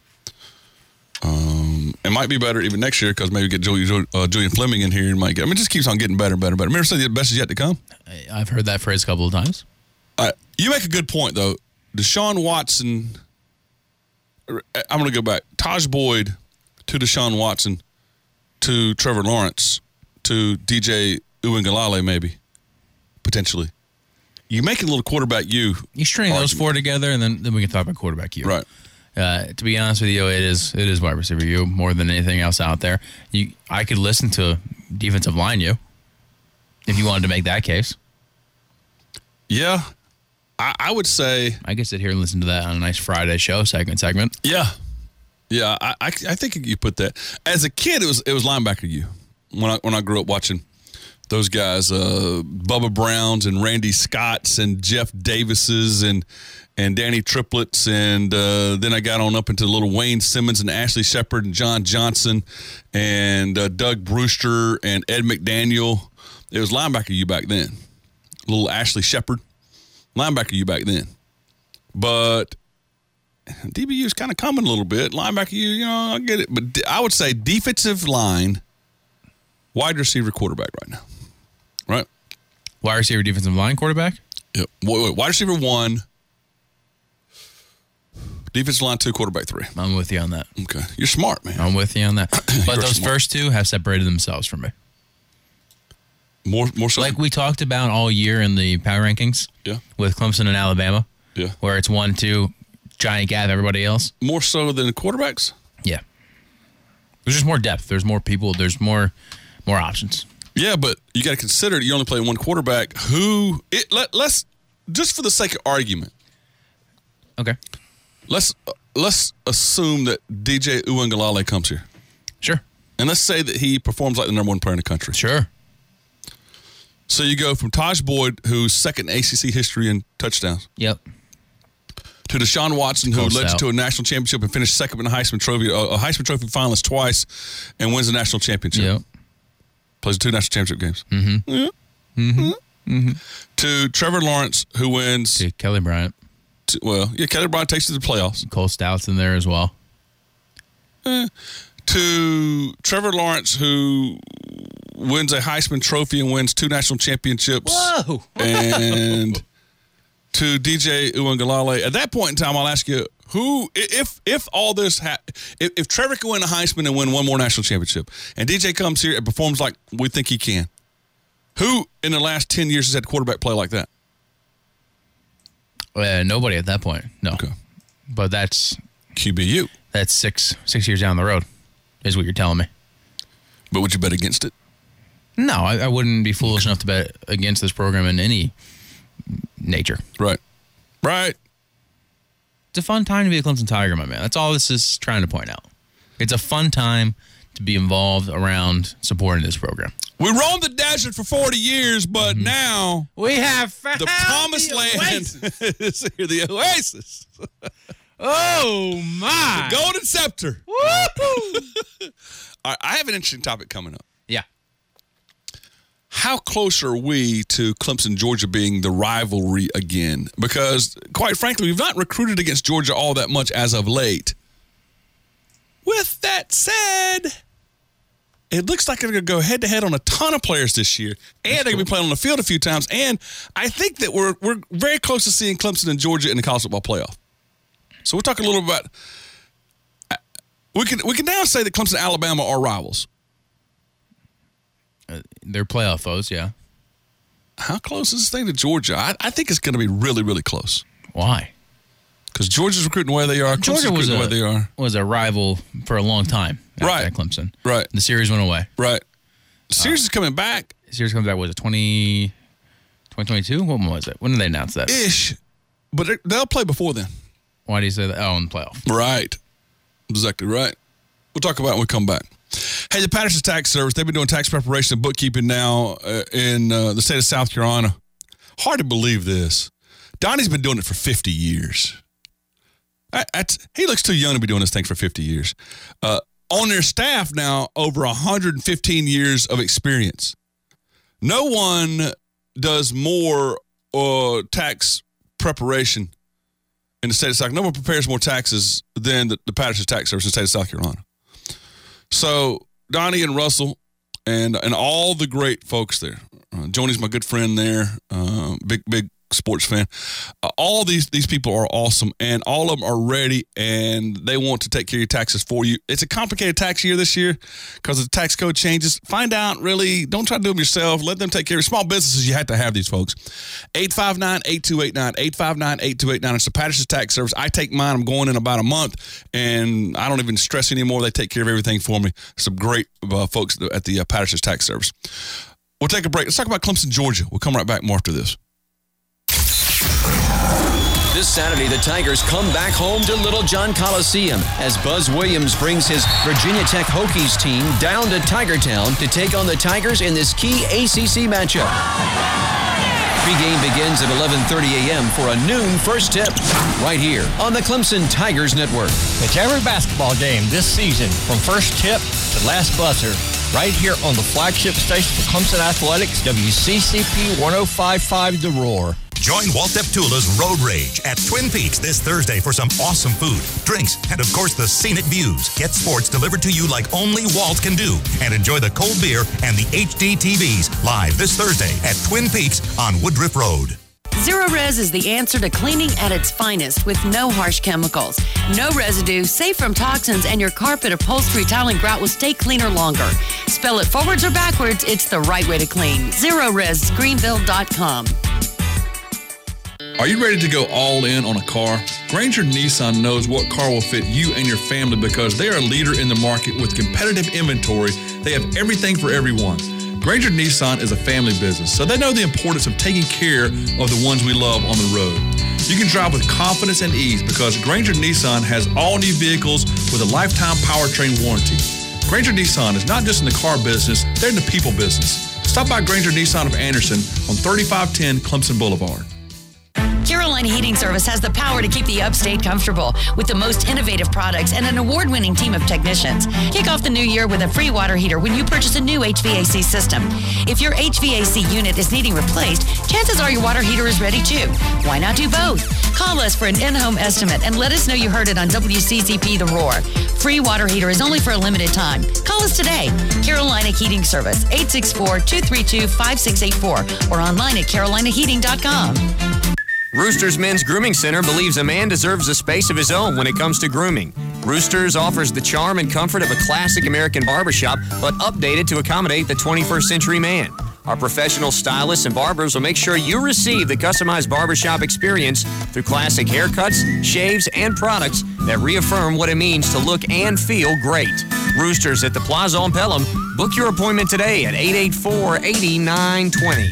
S7: Um, it might be better even next year because maybe get Julian, uh, Julian Fleming in here and might get. I mean, it just keeps on getting better and better and better. Remember, say the best is yet to come.
S8: I've heard that phrase a couple of times.
S7: All right, you make a good point though. Deshaun Watson. I'm going to go back. Taj Boyd to Deshaun Watson to Trevor Lawrence to D J Uiagalelei maybe potentially. You make a little quarterback you.
S8: You string those four together, and then, then we can talk about quarterback you.
S7: Right.
S8: Uh, to be honest with you, it is it is wide receiver you more than anything else out there. You, I could listen to defensive line you if you wanted to make that case.
S7: Yeah, I, I would say
S8: I could sit here and listen to that on a nice Friday show segment segment.
S7: Yeah, yeah. I I, I think you put that as a kid. It was it was linebacker you when I when I grew up watching those guys, uh, Bubba Browns and Randy Scotts and Jeff Davises and and Danny Triplets, and uh, then I got on up into little Wayne Simmons and Ashley Shepard and John Johnson and uh, Doug Brewster and Ed McDaniel. It was linebacker you back then. Little Ashley Shepard, linebacker you back then. But D B U is kind of coming a little bit. Linebacker you, you know, I get it. But I would say defensive line, wide receiver, quarterback right now. Right?
S8: Wide receiver, defensive line, quarterback?
S7: Yep. Wide receiver one, defensive line two, quarterback three.
S8: I'm with you on that.
S7: Okay. You're smart, man.
S8: I'm with you on that. But those
S7: smart.
S8: first two have separated themselves from me.
S7: More more so?
S8: Like we talked about all year in the power rankings.
S7: Yeah.
S8: With Clemson and Alabama.
S7: Yeah.
S8: Where it's one, two, giant gap, everybody else.
S7: More so than the quarterbacks?
S8: Yeah. There's just more depth. There's more people. There's more more options.
S7: Yeah, but you got to consider you only play one quarterback who, it, let, let's, just for the sake of argument.
S8: Okay.
S7: Let's let's assume that D J Uiagalelei comes here.
S8: Sure.
S7: And let's say that he performs like the number one player in the country.
S8: Sure.
S7: So you go from Taj Boyd, who's second in A C C history in touchdowns.
S8: Yep.
S7: To Deshaun Watson, who
S8: Close
S7: led you
S8: out.
S7: to a national championship and finished second in the Heisman Trophy, a Heisman Trophy finalist twice, and wins the national championship.
S8: Yep.
S7: Plays two national championship games.
S8: Mm-hmm.
S7: Yeah.
S8: Mm-hmm. Mm-hmm.
S7: To Trevor Lawrence, who wins.
S8: To Kelly Bryant.
S7: To, well, yeah, Kelly Bryant takes you to the playoffs.
S8: Cole Stout's in there as well.
S7: Eh. To Trevor Lawrence, who wins a Heisman Trophy and wins two national championships.
S8: Whoa!
S7: And to D J Uiagalelei. At that point in time, I'll ask you, who, if if all this, ha- if, if Trevor can win a Heisman and win one more national championship, and D J comes here and performs like we think he can, who in the last ten years has had quarterback play like that?
S8: Uh, nobody at that point. No.
S7: Okay.
S8: But that's
S7: Q B U.
S8: That's six six years down the road, is what you're telling me.
S7: But would you bet against it?
S8: No, I, I wouldn't be foolish enough to bet against this program in any nature.
S7: Right. Right.
S8: It's a fun time to be a Clemson Tiger, my man. That's all this is trying to point out. It's a fun time to be involved around supporting this program.
S7: We roamed the desert for forty years, but mm-hmm. now
S8: we have found
S7: the promised
S8: the
S7: land is here, the oasis.
S8: Oh, my.
S7: The golden scepter. Woo! All right, I have an interesting topic coming up.
S8: Yeah.
S7: How close are we to Clemson, Georgia being the rivalry again? Because, quite frankly, we've not recruited against Georgia all that much as of late. With that said, it looks like they're going to go head-to-head on a ton of players this year, and That's they're going to be playing on the field a few times, and I think that we're we're very close to seeing Clemson and Georgia in the college football playoff. So we're talking a little bit about we can we can now say that Clemson and Alabama are rivals.
S8: Uh, they're playoff foes, yeah.
S7: How close is this thing to Georgia? I, I think it's going to be really, really close.
S8: Why?
S7: Because Georgia's recruiting the way they are.
S8: Georgia was a,
S7: the way they are.
S8: was a rival for a long time at,
S7: right.
S8: at Clemson.
S7: Right.
S8: The series went away.
S7: Right. The series uh, is coming back.
S8: The series comes back, was it twenty twenty-two? When was it? When did they announce that?
S7: Ish. But they'll play before then.
S8: Why do you say that? Oh, in the playoff.
S7: Right. Exactly right. We'll talk about it when we come back. Hey, the Patterson Tax Service, they've been doing tax preparation and bookkeeping now uh, in uh, the state of South Carolina. Hard to believe this. Donnie's been doing it for fifty years. I, that's, he looks too young to be doing this thing for fifty years. Uh, on their staff now, over one hundred fifteen years of experience. No one does more uh, tax preparation in the state of South Carolina. No one prepares more taxes than the, the Patterson Tax Service in the state of South Carolina. So Donnie and Russell and and all the great folks there. Uh, Joni's my good friend there, uh, big, big sports fan. Uh, all these these people are awesome, and all of them are ready, and they want to take care of your taxes for you. It's a complicated tax year this year because the tax code changes. Find out, really. Don't try to do them yourself. Let them take care of small businesses. You have to have these folks. eight five nine, eight two eight nine, eight five nine, eight two eight nine. It's the Patterson Tax Service. I take mine. I'm going in about a month, and I don't even stress anymore. They take care of everything for me. Some great uh, folks at the uh, Patterson Tax Service. We'll take a break. Let's talk about Clemson, Georgia. We'll come right back more after this.
S18: This Saturday, the Tigers come back home to Little John Coliseum as Buzz Williams brings his Virginia Tech Hokies team down to Tigertown to take on the Tigers in this key A C C matchup. Pre-game begins at eleven thirty a.m. for a noon first tip right here on the Clemson Tigers Network.
S10: It's every basketball game this season from first tip to last buzzer right here on the flagship station for Clemson Athletics, W C C P one oh five point five The Roar.
S19: Join Walt Deptula's Road Rage at Twin Peaks this Thursday for some awesome food, drinks, and of course the scenic views. Get sports delivered to you like only Walt can do. And enjoy the cold beer and the H D T Vs live this Thursday at Twin Peaks on Woodruff Road.
S11: Zero-Res is the answer to cleaning at its finest with no harsh chemicals, no residue, safe from toxins, and your carpet, upholstery, tile, and grout will stay cleaner longer. Spell it forwards or backwards, it's the right way to clean. Zero Res Greenville dot com.
S7: Are you ready to go all in on a car? Granger Nissan knows what car will fit you and your family because they are a leader in the market with competitive inventory. They have everything for everyone. Granger Nissan is a family business, so they know the importance of taking care of the ones we love on the road. You can drive with confidence and ease because Granger Nissan has all new vehicles with a lifetime powertrain warranty. Granger Nissan is not just in the car business, they're in the people business. Stop by Granger Nissan of Anderson on thirty-five ten Clemson Boulevard.
S11: Carolina Heating Service has the power to keep the upstate comfortable with the most innovative products and an award-winning team of technicians. Kick off the new year with a free water heater when you purchase a new H V A C system. If your H V A C unit is needing replaced, chances are your water heater is ready too. Why not do both? Call us for an in-home estimate and let us know you heard it on W C C P The Roar. Free water heater is only for a limited time. Call us today. Carolina Heating Service, eight six four, two three two, five six eight four or online at carolina heating dot com.
S20: Roosters Men's Grooming Center believes a man deserves a space of his own when it comes to grooming. Roosters offers the charm and comfort of a classic American barbershop, but updated to accommodate the twenty-first century man. Our professional stylists and barbers will make sure you receive the customized barbershop experience through classic haircuts, shaves, and products that reaffirm what it means to look and feel great. Roosters at the Plaza on Pelham. Book your appointment today at eight eight four, eight nine two zero.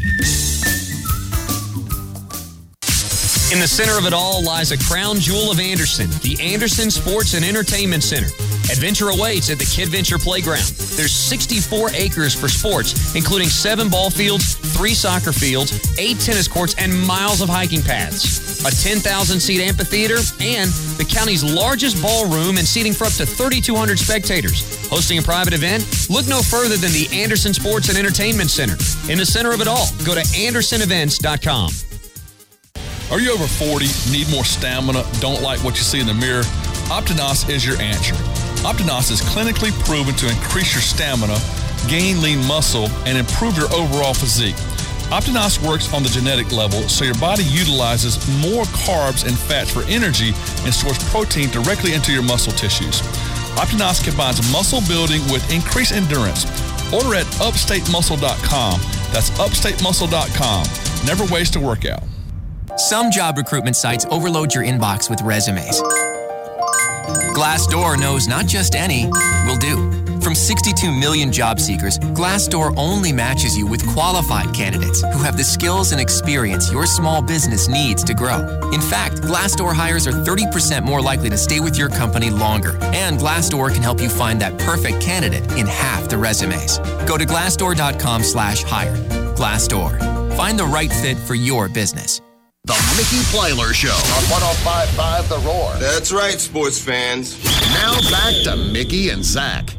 S20: In the center of it all lies a crown jewel of Anderson, the Anderson Sports and Entertainment Center.
S18: Adventure awaits at the KidVenture Playground. There's sixty-four acres for sports, including seven ball fields, three soccer fields, eight tennis courts, and miles of hiking paths. A ten thousand seat amphitheater and the county's largest ballroom and seating for up to thirty-two hundred spectators. Hosting a private event? Look no further than the Anderson Sports and Entertainment Center. In the center of it all, go to anderson events dot com.
S7: Are you over forty, need more stamina, don't like what you see in the mirror? Optinos is your answer. Optinos is clinically proven to increase your stamina, gain lean muscle, and improve your overall physique. Optinos works on the genetic level, so your body utilizes more carbs and fats for energy and stores protein directly into your muscle tissues. Optinos combines muscle building with increased endurance. Order at upstate muscle dot com. That's upstate muscle dot com. Never waste a workout.
S21: Some job recruitment sites overload your inbox with resumes. Glassdoor knows not just any will do. From sixty-two million job seekers, Glassdoor only matches you with qualified candidates who have the skills and experience your small business needs to grow. In fact, Glassdoor hires are thirty percent more likely to stay with your company longer. And Glassdoor can help you find that perfect candidate in half the resumes. Go to glassdoor dot com slash hire. Glassdoor. Find the right fit for your business.
S16: The Mickey Plyler Show on one oh five point five The Roar.
S22: That's right, sports fans.
S16: Now back to Mickey and Zach.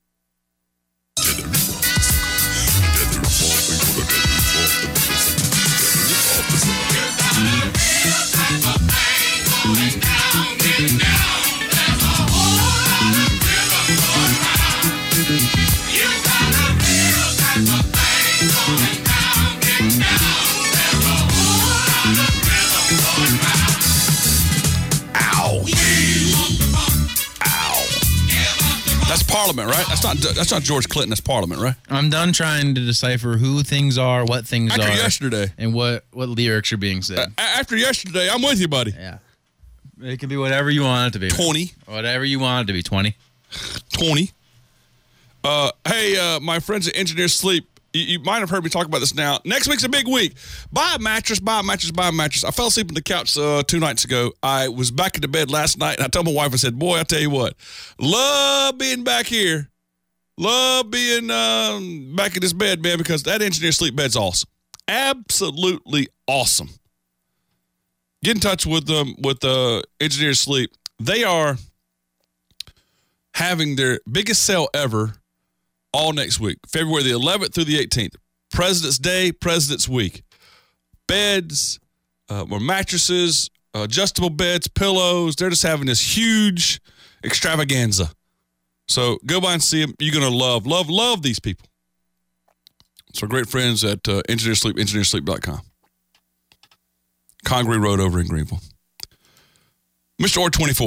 S7: That's Parliament, right? That's not that's not George Clinton. That's Parliament, right?
S8: I'm done trying to decipher who things are, what things
S7: After
S8: are.
S7: After yesterday.
S8: And what, what lyrics are being said.
S7: Uh, after yesterday, I'm with you, buddy.
S8: Yeah. It can be whatever you want it to be.
S7: twenty.
S8: Whatever you want it to be. twenty.
S7: twenty. Uh, hey, uh, my friends at Engineer Sleep, you, you might have heard me talk about this now. Next week's a big week. Buy a mattress, buy a mattress, buy a mattress. I fell asleep on the couch uh, two nights ago. I was back in the bed last night, and I told my wife, I said, boy, I tell you what, love being back here. Love being um, back in this bed, man, because that Engineer Sleep bed's awesome. Absolutely awesome. Get in touch with them, with uh, Engineer Sleep. They are having their biggest sale ever all next week, February the eleventh through the eighteenth. President's Day, President's Week. Beds, uh, more mattresses, uh, adjustable beds, pillows. They're just having this huge extravaganza. So go by and see them. You're going to love, love, love these people. So great friends at uh, Engineer Sleep, engineer sleep dot com. Congaree Road over in Greenville. Mister Orr twenty-four.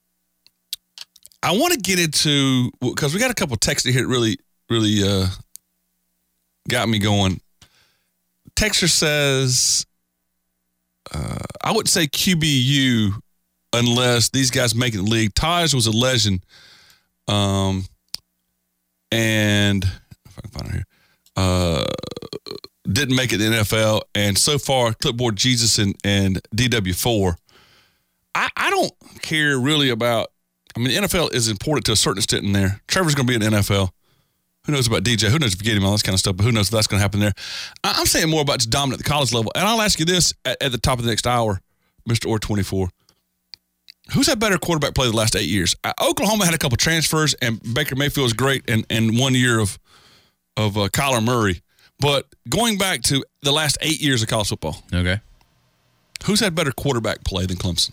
S7: I want to get into, because we got a couple of texts here that really, really uh, got me going. Texter says, uh, I wouldn't say Q B U unless these guys make it in the league. Taj was a legend. Um, and if I can find it here, uh, didn't make it in the N F L. And so far, Clipboard Jesus and, and D W four. I, I don't care really about, I mean, the N F L is important to a certain extent in there. Trevor's going to be in the N F L. Who knows about D J? Who knows if you get him, all this kind of stuff, but who knows if that's going to happen there. I, I'm saying more about just dominant at the college level. And I'll ask you this at, at the top of the next hour, Mister Orr twenty-four. Who's had better quarterback play the last eight years? Uh, Oklahoma had a couple transfers, and Baker Mayfield was great, and, and one year of of uh, Kyler Murray. But going back to the last eight years of college football,
S8: okay,
S7: who's had better quarterback play than Clemson?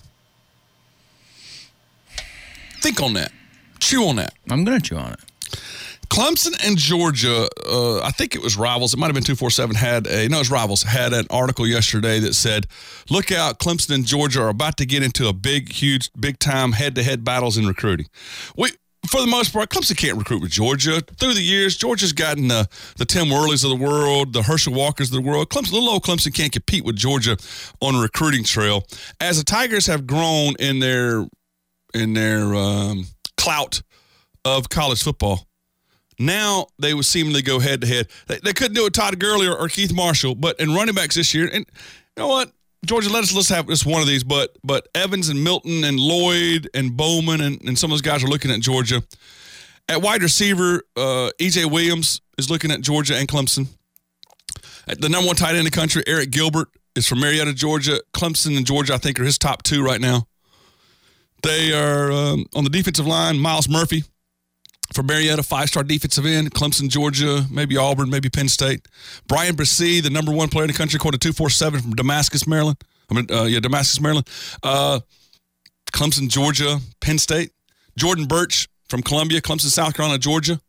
S7: Think on that. Chew on that.
S8: I'm going to chew on it.
S7: Clemson and Georgia, uh, I think it was Rivals. It might have been two forty-seven. Had a no, it was Rivals. Had an article yesterday that said, "Look out! Clemson and Georgia are about to get into a big, huge, big-time head-to-head battles in recruiting." We, for the most part, Clemson can't recruit with Georgia. Through the years, Georgia's gotten the the Tim Worleys of the world, the Herschel Walkers of the world. Clemson, little old Clemson can't compete with Georgia on a recruiting trail. As the Tigers have grown in their in their um, clout of college football. Now they would seemingly go head-to-head. They, they couldn't do it with Todd Gurley or, or Keith Marshall, but in running backs this year, and you know what? Georgia, let us let's have just one of these, but but Evans and Milton and Lloyd and Bowman and, and some of those guys are looking at Georgia. At wide receiver, uh, E J Williams is looking at Georgia and Clemson. At the number one tight end in the country, Eric Gilbert, is from Marietta, Georgia. Clemson and Georgia, I think, are his top two right now. They are um, on the defensive line, Miles Murphy from Marietta, five-star defensive end. Clemson, Georgia, maybe Auburn, maybe Penn State. Brian Bresee, the number one player in the country, according to two forty-seven from Damascus, Maryland. I mean, uh, yeah, Damascus, Maryland. Uh, Clemson, Georgia, Penn State. Jordan Birch from Columbia, Clemson, South Carolina, Georgia.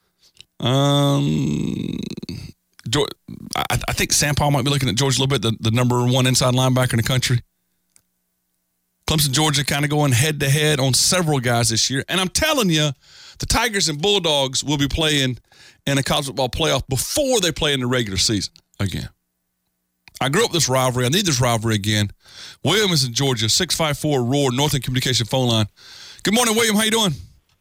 S7: Um, I, I think Sam Powell might be looking at Georgia a little bit, the, the number one inside linebacker in the country. Clemson, Georgia kind of going head-to-head on several guys this year. And I'm telling you, the Tigers and Bulldogs will be playing in a college football playoff before they play in the regular season again. I grew up this rivalry. I need this rivalry again. William is in Georgia, six five four Roar, Northern Communication phone line. Good morning, William. How you doing?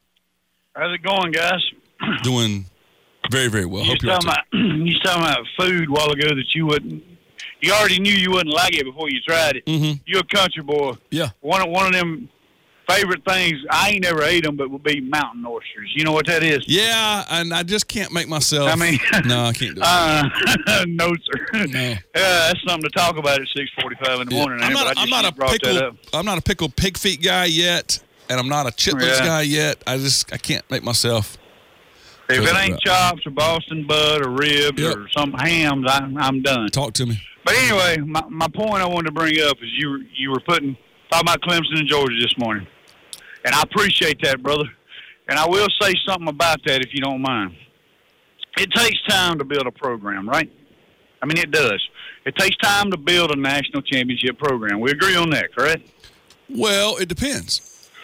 S1: How's it going, guys?
S7: Doing very, very well.
S1: You
S7: Hope you're
S1: talking about, you was talking about food a while ago that you wouldn't, you already knew you wouldn't like it before you tried it.
S7: Mm-hmm.
S1: You're a country boy.
S7: Yeah.
S1: One of, one of them favorite things, I ain't never ate them, but would be mountain oysters. You know what that is?
S7: Yeah, and I just can't make myself.
S1: I mean,
S7: no, I can't do it.
S1: Uh, no, sir.
S7: No.
S1: Yeah, that's something to talk about at six forty-five in the
S7: Yeah.
S1: morning.
S7: I'm
S1: but
S7: not,
S1: I
S7: I'm
S1: just
S7: not a
S1: brought that
S7: pickle.
S1: up.
S7: I'm not a pickled pig feet guy yet, and I'm not a chitlins
S1: Yeah.
S7: guy yet. I just I can't make myself.
S1: If
S7: go
S1: it
S7: that
S1: ain't
S7: route.
S1: chops or Boston butt or ribs
S7: Yep.
S1: or some hams, I, I'm done.
S7: Talk to me.
S1: But anyway, my, my point I wanted to bring up is you were, you were putting talking about Clemson and Georgia this morning, and I appreciate that, brother. And I will say something about that if you don't mind. It takes time to build a program, right? I mean, it does. It takes time to build a national championship program. We agree on that, correct?
S7: Well, it depends.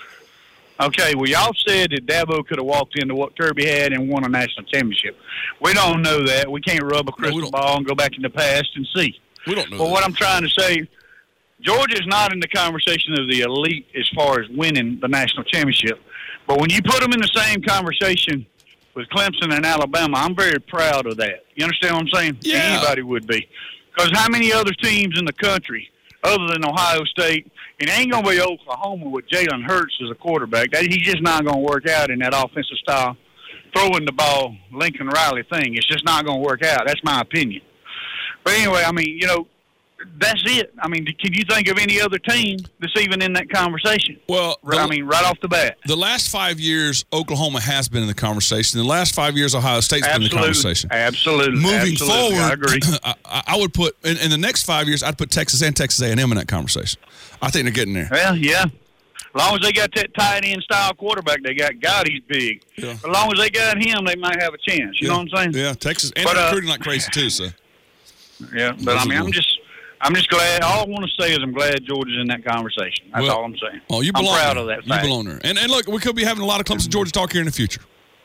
S1: Okay, well, y'all said that Dabo could have walked into what Kirby had and won a national championship. We don't know that. We can't rub a crystal ball and go back in the past and see.
S7: We don't know
S1: But
S7: that.
S1: what I'm trying to say, Georgia's not in the conversation of the elite as far as winning the national championship. But when you put them in the same conversation with Clemson and Alabama, I'm very proud of that. You understand what I'm saying?
S7: Yeah.
S1: Anybody would be. Because how many other teams in the country, other than Ohio State, and it ain't going to be Oklahoma with Jalen Hurts as a quarterback. That, he's just not going to work out in that offensive style, throwing the ball, Lincoln Riley thing. It's just not going to work out. That's my opinion. But anyway, I mean, you know, that's it. I mean, can you think of any other team that's even in that conversation?
S7: Well, the,
S1: I mean, right off the bat.
S7: The last five years, Oklahoma has been in the conversation. The last five years, Ohio State's
S1: Absolutely.
S7: been in the conversation.
S1: Absolutely.
S7: Moving
S1: Absolutely.
S7: forward,
S1: I agree.
S7: I, I would put in, in the next five years, I'd put Texas and Texas A and M in that conversation. I think they're getting there.
S1: Well, yeah. As long as they got that tight end style quarterback they got, God, he's big.
S7: Yeah.
S1: As long as they got him, they might have a chance. You
S7: yeah.
S1: know what I'm saying?
S7: Yeah, Texas. And
S1: But,
S7: they're
S1: uh,
S7: recruiting like crazy, too, so.
S1: Yeah, but I mean, I'm just, I'm just glad. All I want to say is I'm glad Georgia's in that conversation. That's
S7: Well,
S1: all I'm saying.
S7: Oh, you belong
S1: I'm proud
S7: there.
S1: of that
S7: You
S1: fact.
S7: belong there. And, and look, we could be having a lot of Clemson, Georgia talk here in the future.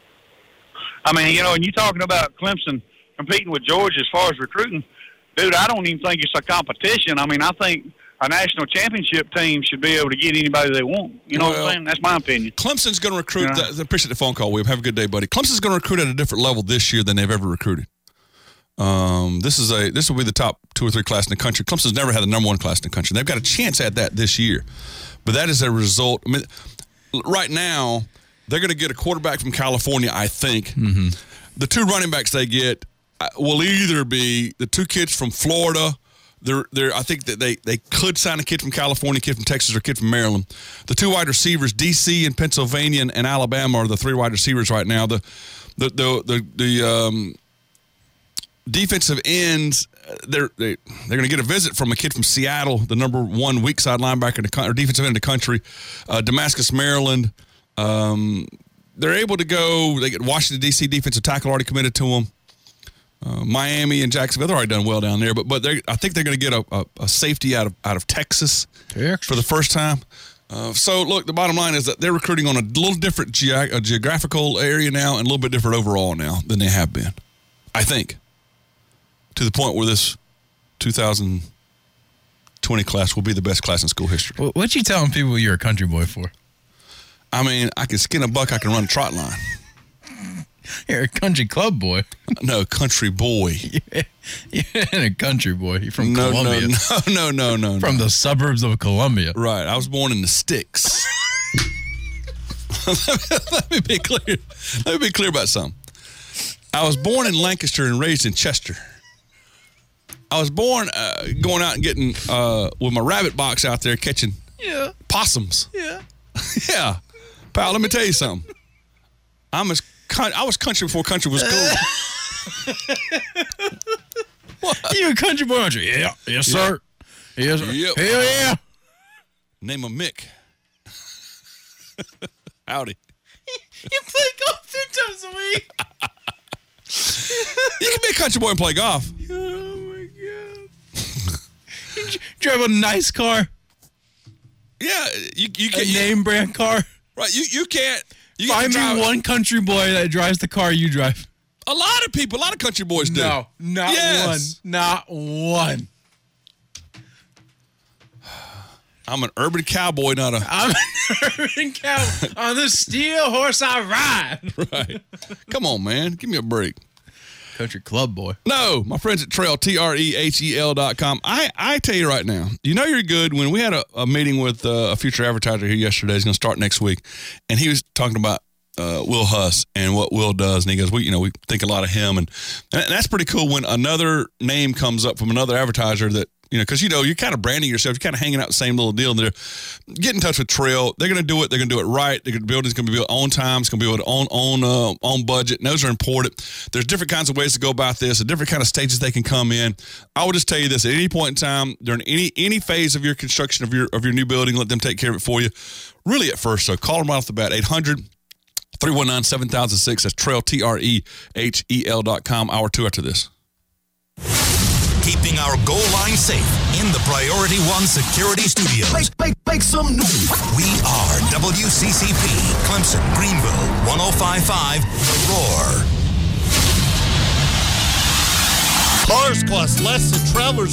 S1: I mean, you know, and you talking about Clemson competing with Georgia as far as recruiting, dude, I don't even think it's a competition. I mean, I think a national championship team should be able to get anybody they want. You know
S7: Well,
S1: what I'm saying? That's my opinion.
S7: Clemson's going to recruit.
S1: Yeah.
S7: The, appreciate the phone call, William. Have a good day, buddy. Clemson's going to recruit at a different level this year than they've ever recruited. Um, this is a this will be the top two or three class in the country. Clemson's never had the number one class in the country. They've got a chance at that this year, but that is a result. I mean, right now they're going to get a quarterback from California. I think
S8: Mm-hmm.
S7: the two running backs they get uh, will either be the two kids from Florida. They're, they're, I think that they, they could sign a kid from California, a kid from Texas, or a kid from Maryland. The two wide receivers, D C and Pennsylvania and, and Alabama, are the three wide receivers right now. The the the the, the um, defensive ends, they're they, they're going to get a visit from a kid from Seattle, the number one weak side linebacker in the country, or defensive end in the country, uh, Damascus, Maryland. Um, they're able to go. They get Washington D C defensive tackle already committed to them. Uh, Miami and Jacksonville, they're already done well down there, but but I think they're going to get a, a, a safety out of out of Texas for the first time. Uh, so, look, the bottom line is that they're recruiting on a little different ge- a geographical area now and a little bit different overall now than they have been, I think, to the point where this two thousand twenty class will be the best class in school history.
S8: What you telling people you're a country boy for?
S7: I mean, I can skin a buck, I can run a trot line.
S8: You're a country club boy.
S7: No, country boy.
S8: Yeah, you're a country boy. You're from
S7: no,
S8: Columbia.
S7: No, no, no, no, no.
S8: From
S7: no.
S8: the suburbs of Columbia.
S7: Right. I was born in the sticks. Let me be clear. Let me be clear about something. I was born in Lancaster and raised in Chester. I was born uh, going out and getting, uh, with my rabbit box out there catching
S8: yeah.
S7: possums.
S8: Yeah.
S7: Yeah. Pal, let me tell you something. I'm as I was country before country was cool.
S8: What? You a country boy, aren't you? Yeah. Yes, sir.
S7: Yeah.
S8: Yes, sir.
S7: Yep.
S8: Hell yeah.
S7: Name of Mick. Howdy.
S8: You play golf three times a week.
S7: You can be a country boy and play golf.
S8: Oh, my God. You drive a nice car.
S7: Yeah. You, you can,
S8: a name brand car.
S7: Right. You, you can't. You
S8: Find
S7: drive,
S8: me one country boy that drives the car you drive.
S7: A lot of people, a lot of country boys do.
S8: No, not
S7: yes.
S8: one. Not one.
S7: I'm an urban cowboy, not a...
S8: I'm an urban cowboy. On the steel horse I ride.
S7: Right. Come on, man. Give me a break.
S8: Country club boy.
S7: No, my friends at Trail, T R E H E L dot com. I, I tell you right now, you know you're good when we had a, a meeting with uh, a future advertiser here yesterday. He's going to start next week. And he was talking about uh, Will Huss and what Will does. And he goes, we, you know, we think a lot of him. And, and that's pretty cool when another name comes up from another advertiser that, you know, because, you know, you're kind of branding yourself. You're kind of hanging out the same little deal. And they're get in touch with Trail. They're going to do it. They're going to do it right. The building's going to be built on time. It's going to be built on on uh, on budget. And those are important. There's different kinds of ways to go about this. A different kind of stages they can come in. I will just tell you this: at any point in time, during any any phase of your construction of your of your new building, let them take care of it for you. Really, at first, so call them right off the bat. eight hundred, three one nine, seven thousand six. That's Trail, T R E H E L dot com. Hour two after this.
S19: Keeping our goal line safe in the Priority One Security Studios.
S16: Make, make, make some news.
S19: We are W C C P, Clemson, Greenville, one oh five point five, The Roar.
S13: Cars cost less than travelers.